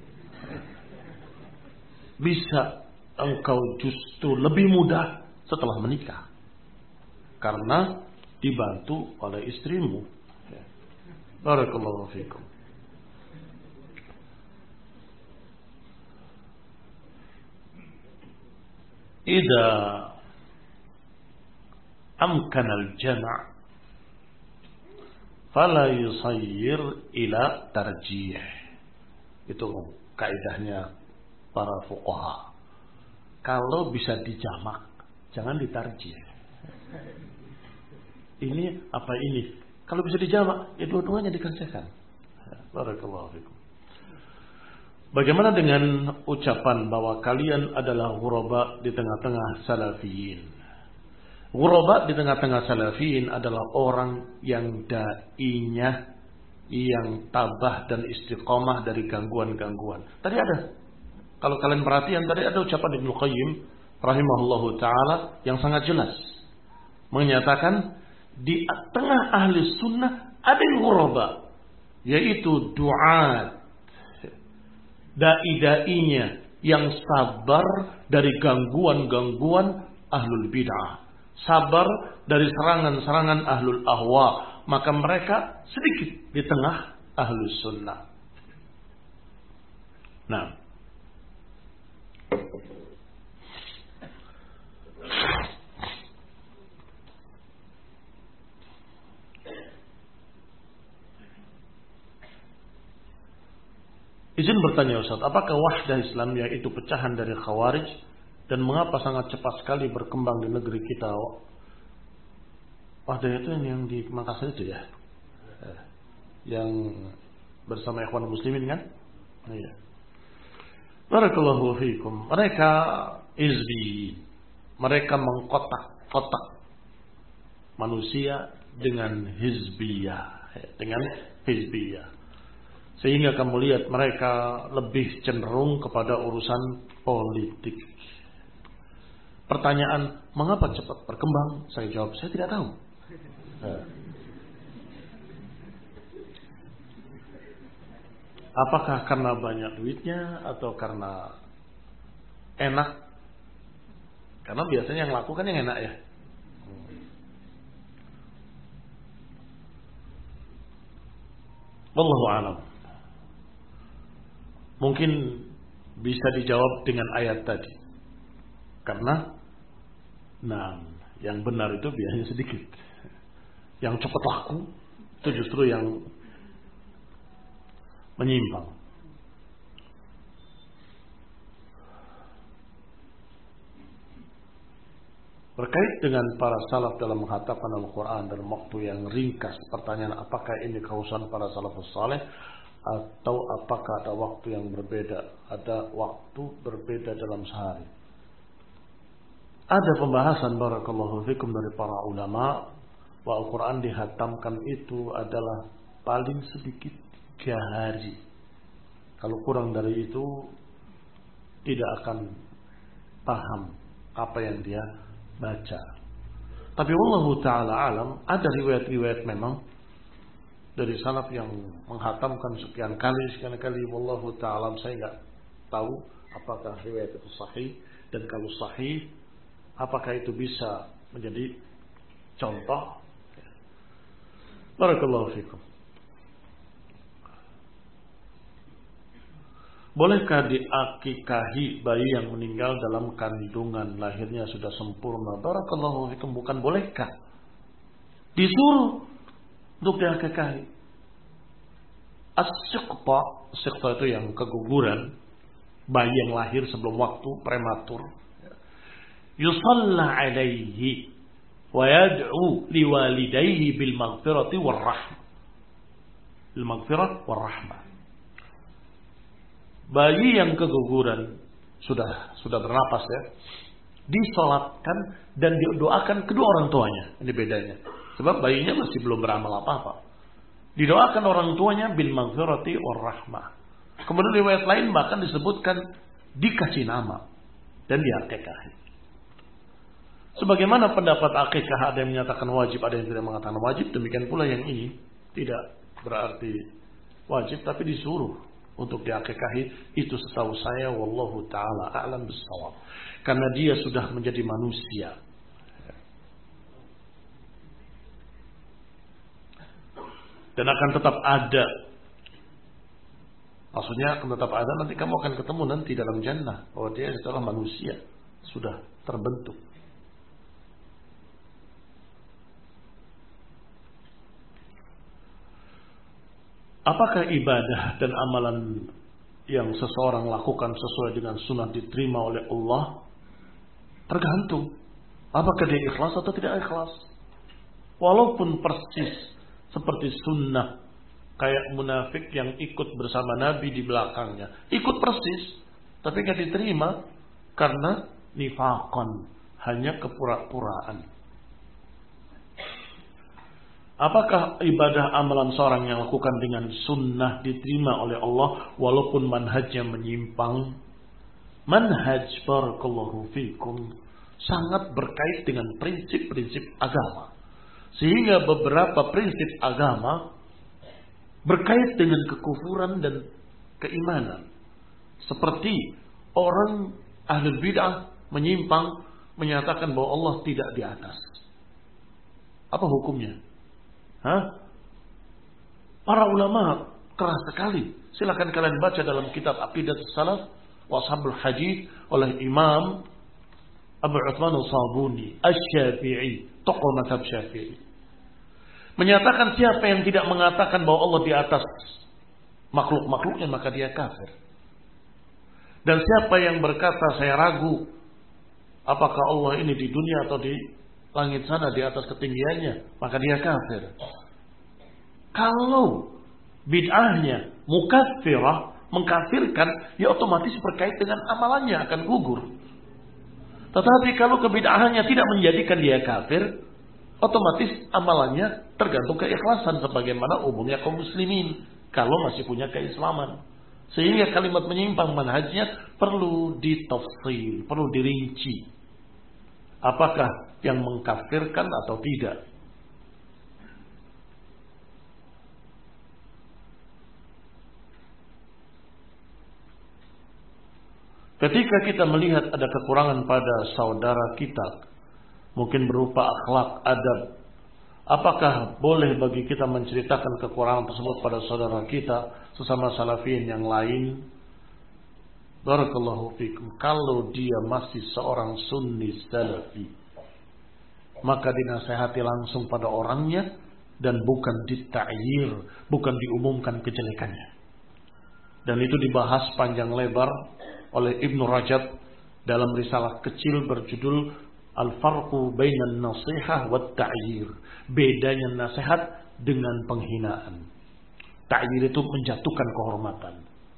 Bisa engkau justru lebih mudah setelah menikah, karena dibantu oleh istrimu. Barakallahu fiikum. Idza amkana al-jam' fala yusayyir ila tarjih. Itu kaidahnya para fuqaha. Kalau bisa dijamak, jangan ditarjih. Ini apa ini? Kalau bisa dijamak, ya dua-duanya dikerjakan. Barakallahu fikum. Bagaimana dengan ucapan bahwa kalian adalah ghuraba di tengah-tengah salafiyin? Ghuraba di tengah-tengah salafiyin adalah orang yang da'inya yang tabah dan istiqomah dari gangguan-gangguan. Tadi ada, kalau kalian perhatian, tadi ada ucapan Ibnu Qayyim rahimahullahu ta'ala yang sangat jelas. Menyatakan di tengah ahli sunnah ada yang ghuraba, yaitu du'at, da'i-da'inya yang sabar dari gangguan-gangguan ahlul bid'ah, sabar dari serangan-serangan ahlul ahwa, maka mereka sedikit di tengah ahlus sunnah. Nah, izin bertanya Ustaz, apakah wahdah Islam yaitu pecahan dari Khawarij, dan mengapa sangat cepat sekali berkembang di negeri kita? Wahdah itu yang di Makassar itu ya, yang bersama Ikhwan Muslimin kan? Iya. Barakallahu fiikum. Mereka izbi, mereka mengkotak-kotak manusia dengan hizbiyah, dengan hizbiyah. Sehingga kamu lihat mereka lebih cenderung kepada urusan politik. Pertanyaan, mengapa cepat berkembang? Saya jawab, saya tidak tahu. Apakah karena banyak duitnya atau karena enak? Karena biasanya yang lakukan yang enak ya. Wallahu a'lam. Mungkin bisa dijawab dengan ayat tadi. Karena nah, yang benar itu biasanya sedikit. Yang cepat laku itu justru yang menyimpang. Berkait dengan para salaf dalam menghatapkan Al-Quran dalam waktu yang ringkas, pertanyaan apakah ini kehususan para salafus saleh atau apakah ada waktu yang berbeda, ada waktu berbeda dalam sehari? Ada pembahasan barakallahu fikum dari para ulama bahwa Al-Quran dihatamkan itu adalah paling sedikit tiga hari. Kalau kurang dari itu tidak akan paham apa yang dia baca. Tapi wallahu ta'ala alam, ada riwayat-riwayat memang dari salaf yang menghatamkan sekian kali, sekian kali. Wallahu ta'ala alam, saya nggak tahu apakah riwayat itu sahih, dan kalau sahih apakah itu bisa menjadi contoh. Barakallahu fikum. Bolehkah diakikahi bayi yang meninggal dalam kandungan, lahirnya sudah sempurna? Barakallahu fikum. Bukan bolehkah, disuruh untuk diakikahi. As-siqta, siqta itu yang keguguran, bayi yang lahir sebelum waktu, prematur. Yusalla alaihi wa yad'u liwalidayhi bil maghfirati war rahmah. Bil maghfirah war rahmah. Bayi yang keguguran sudah sudah bernapas ya, disolatkan dan didoakan kedua orang tuanya. Ini bedanya. Sebab bayinya masih belum beramal apa-apa. Didoakan orang tuanya bil maghfirati war rahmah. Kemudian riwayat lain bahkan disebutkan dikasih nama dan diakikahi. Sebagaimana pendapat akikah, ada yang menyatakan wajib, ada yang tidak mengatakan wajib. Demikian pula yang ini tidak berarti wajib, tapi disuruh untuk diakikahi. Itu setahu saya, wallahu ta'ala a'lam bissawab. Karena dia sudah menjadi manusia. Dan akan tetap ada. Maksudnya akan tetap ada, nanti kamu akan ketemu nanti dalam jannah, bahwa dia adalah manusia, sudah terbentuk. Apakah ibadah dan amalan yang seseorang lakukan sesuai dengan sunnah diterima oleh Allah? Tergantung. Apakah dia ikhlas atau tidak ikhlas? Walaupun persis seperti sunnah, kayak munafik yang ikut bersama Nabi di belakangnya, ikut persis, tapi tidak diterima karena nifaqan, hanya kepura-puraan. Apakah ibadah amalan seorang yang lakukan dengan sunnah diterima oleh Allah walaupun manhajnya menyimpang? Manhaj, barakallahu fikum, sangat berkait dengan prinsip-prinsip agama. Sehingga beberapa prinsip agama berkait dengan kekufuran dan keimanan. Seperti orang ahlul bid'ah menyimpang, menyatakan bahwa Allah tidak di atas. Apa hukumnya? Hah? Para ulama keras sekali. Silakan kalian baca dalam kitab Aqidatus Salaf wa Ashabul Hadits oleh Imam Abu Uthman al-Sabuni Asy-Syafi'i, tokoh mazhab Syafi'i. Menyatakan siapa yang tidak mengatakan bahwa Allah di atas makhluk-makhluknya, maka dia kafir. Dan siapa yang berkata saya ragu apakah Allah ini di dunia atau di langit sana, di atas ketinggiannya, maka dia kafir. Kalau bid'ahnya mukaffirah, mengkafirkan, ya otomatis berkait dengan amalannya akan gugur. Tetapi kalau kebid'ahannya tidak menjadikan dia kafir, otomatis amalannya tergantung keikhlasan sebagaimana umumnya kaum muslimin kalau masih punya keislaman. Sehingga kalimat menyimpang manhajnya perlu ditafsir, perlu dirinci. Apakah yang mengkafirkan atau tidak? Ketika kita melihat ada kekurangan pada saudara kita, mungkin berupa akhlak, adab, apakah boleh bagi kita menceritakan kekurangan tersebut pada saudara kita sesama salafiyin yang lain? Barakallahu fikum. Kalau dia masih seorang sunni salafi, maka dinasehati langsung pada orangnya dan bukan dita'yir, bukan diumumkan kejelekannya. Dan itu dibahas panjang lebar oleh Ibnu Rajab dalam risalah kecil berjudul Al-Farqu Bainan Nasihah wa Ta'yir. Bedanya nasihat dengan penghinaan. Ta'yir itu menjatuhkan kehormatan.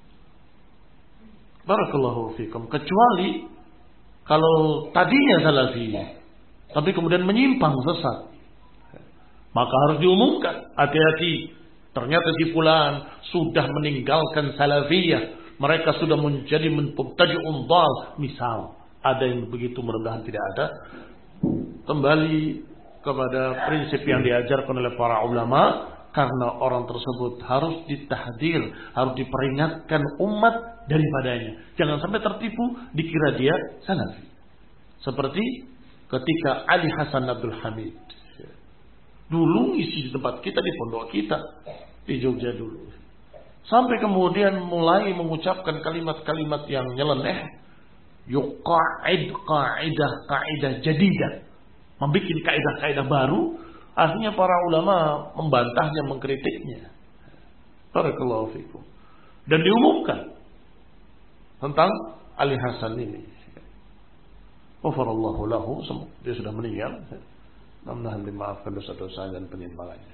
Barakallahu fikum. Kecuali kalau tadinya salafi, tapi kemudian menyimpang sesat, maka harus diumumkan. Hati-hati, Ternyata si fulan sudah meninggalkan salafiyah. Mereka sudah menjadi mubtadi'un dhal. Misal, ada yang begitu, mudah-mudahan tidak ada. Kembali kepada prinsip yang diajarkan oleh para ulama, karena orang tersebut harus ditahdir, harus diperingatkan umat daripadanya. Jangan sampai tertipu dikira dia salafi. Seperti ketika Ali Hasan Abdul Hamid dulu ngisi di tempat kita, di pondok kita di Jogja dulu, sampai kemudian mulai mengucapkan kalimat-kalimat yang nyeleneh, yuqa'id qa'idah qa'idah jadidah, membuat kaidah-kaidah baru. Akhirnya para ulama membantahnya, mengkritiknya. Barakallahu fikum. Dan diumumkan tentang Ali Hasan ini. Ghafarallahu lahu, dia sudah meninggal. Mudah-mudahan dimaafkan dosa-dosa dan penyimpangannya.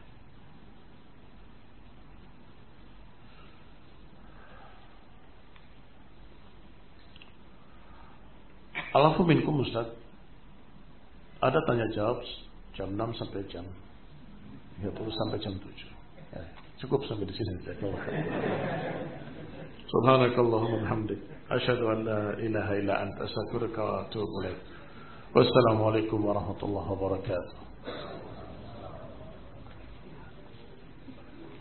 Alafu minkum Ustaz. Ada tanya jawab jam enam sampai jam tiga puluh sampai jam tujuh. Ya, cukup sampai di sini saja. Subhanakallahumma hamdik, asyhadu an la ilaha illa anta, astaghfiruka wa atubu ilaik. Wassalamualaikum warahmatullahi wabarakatuh.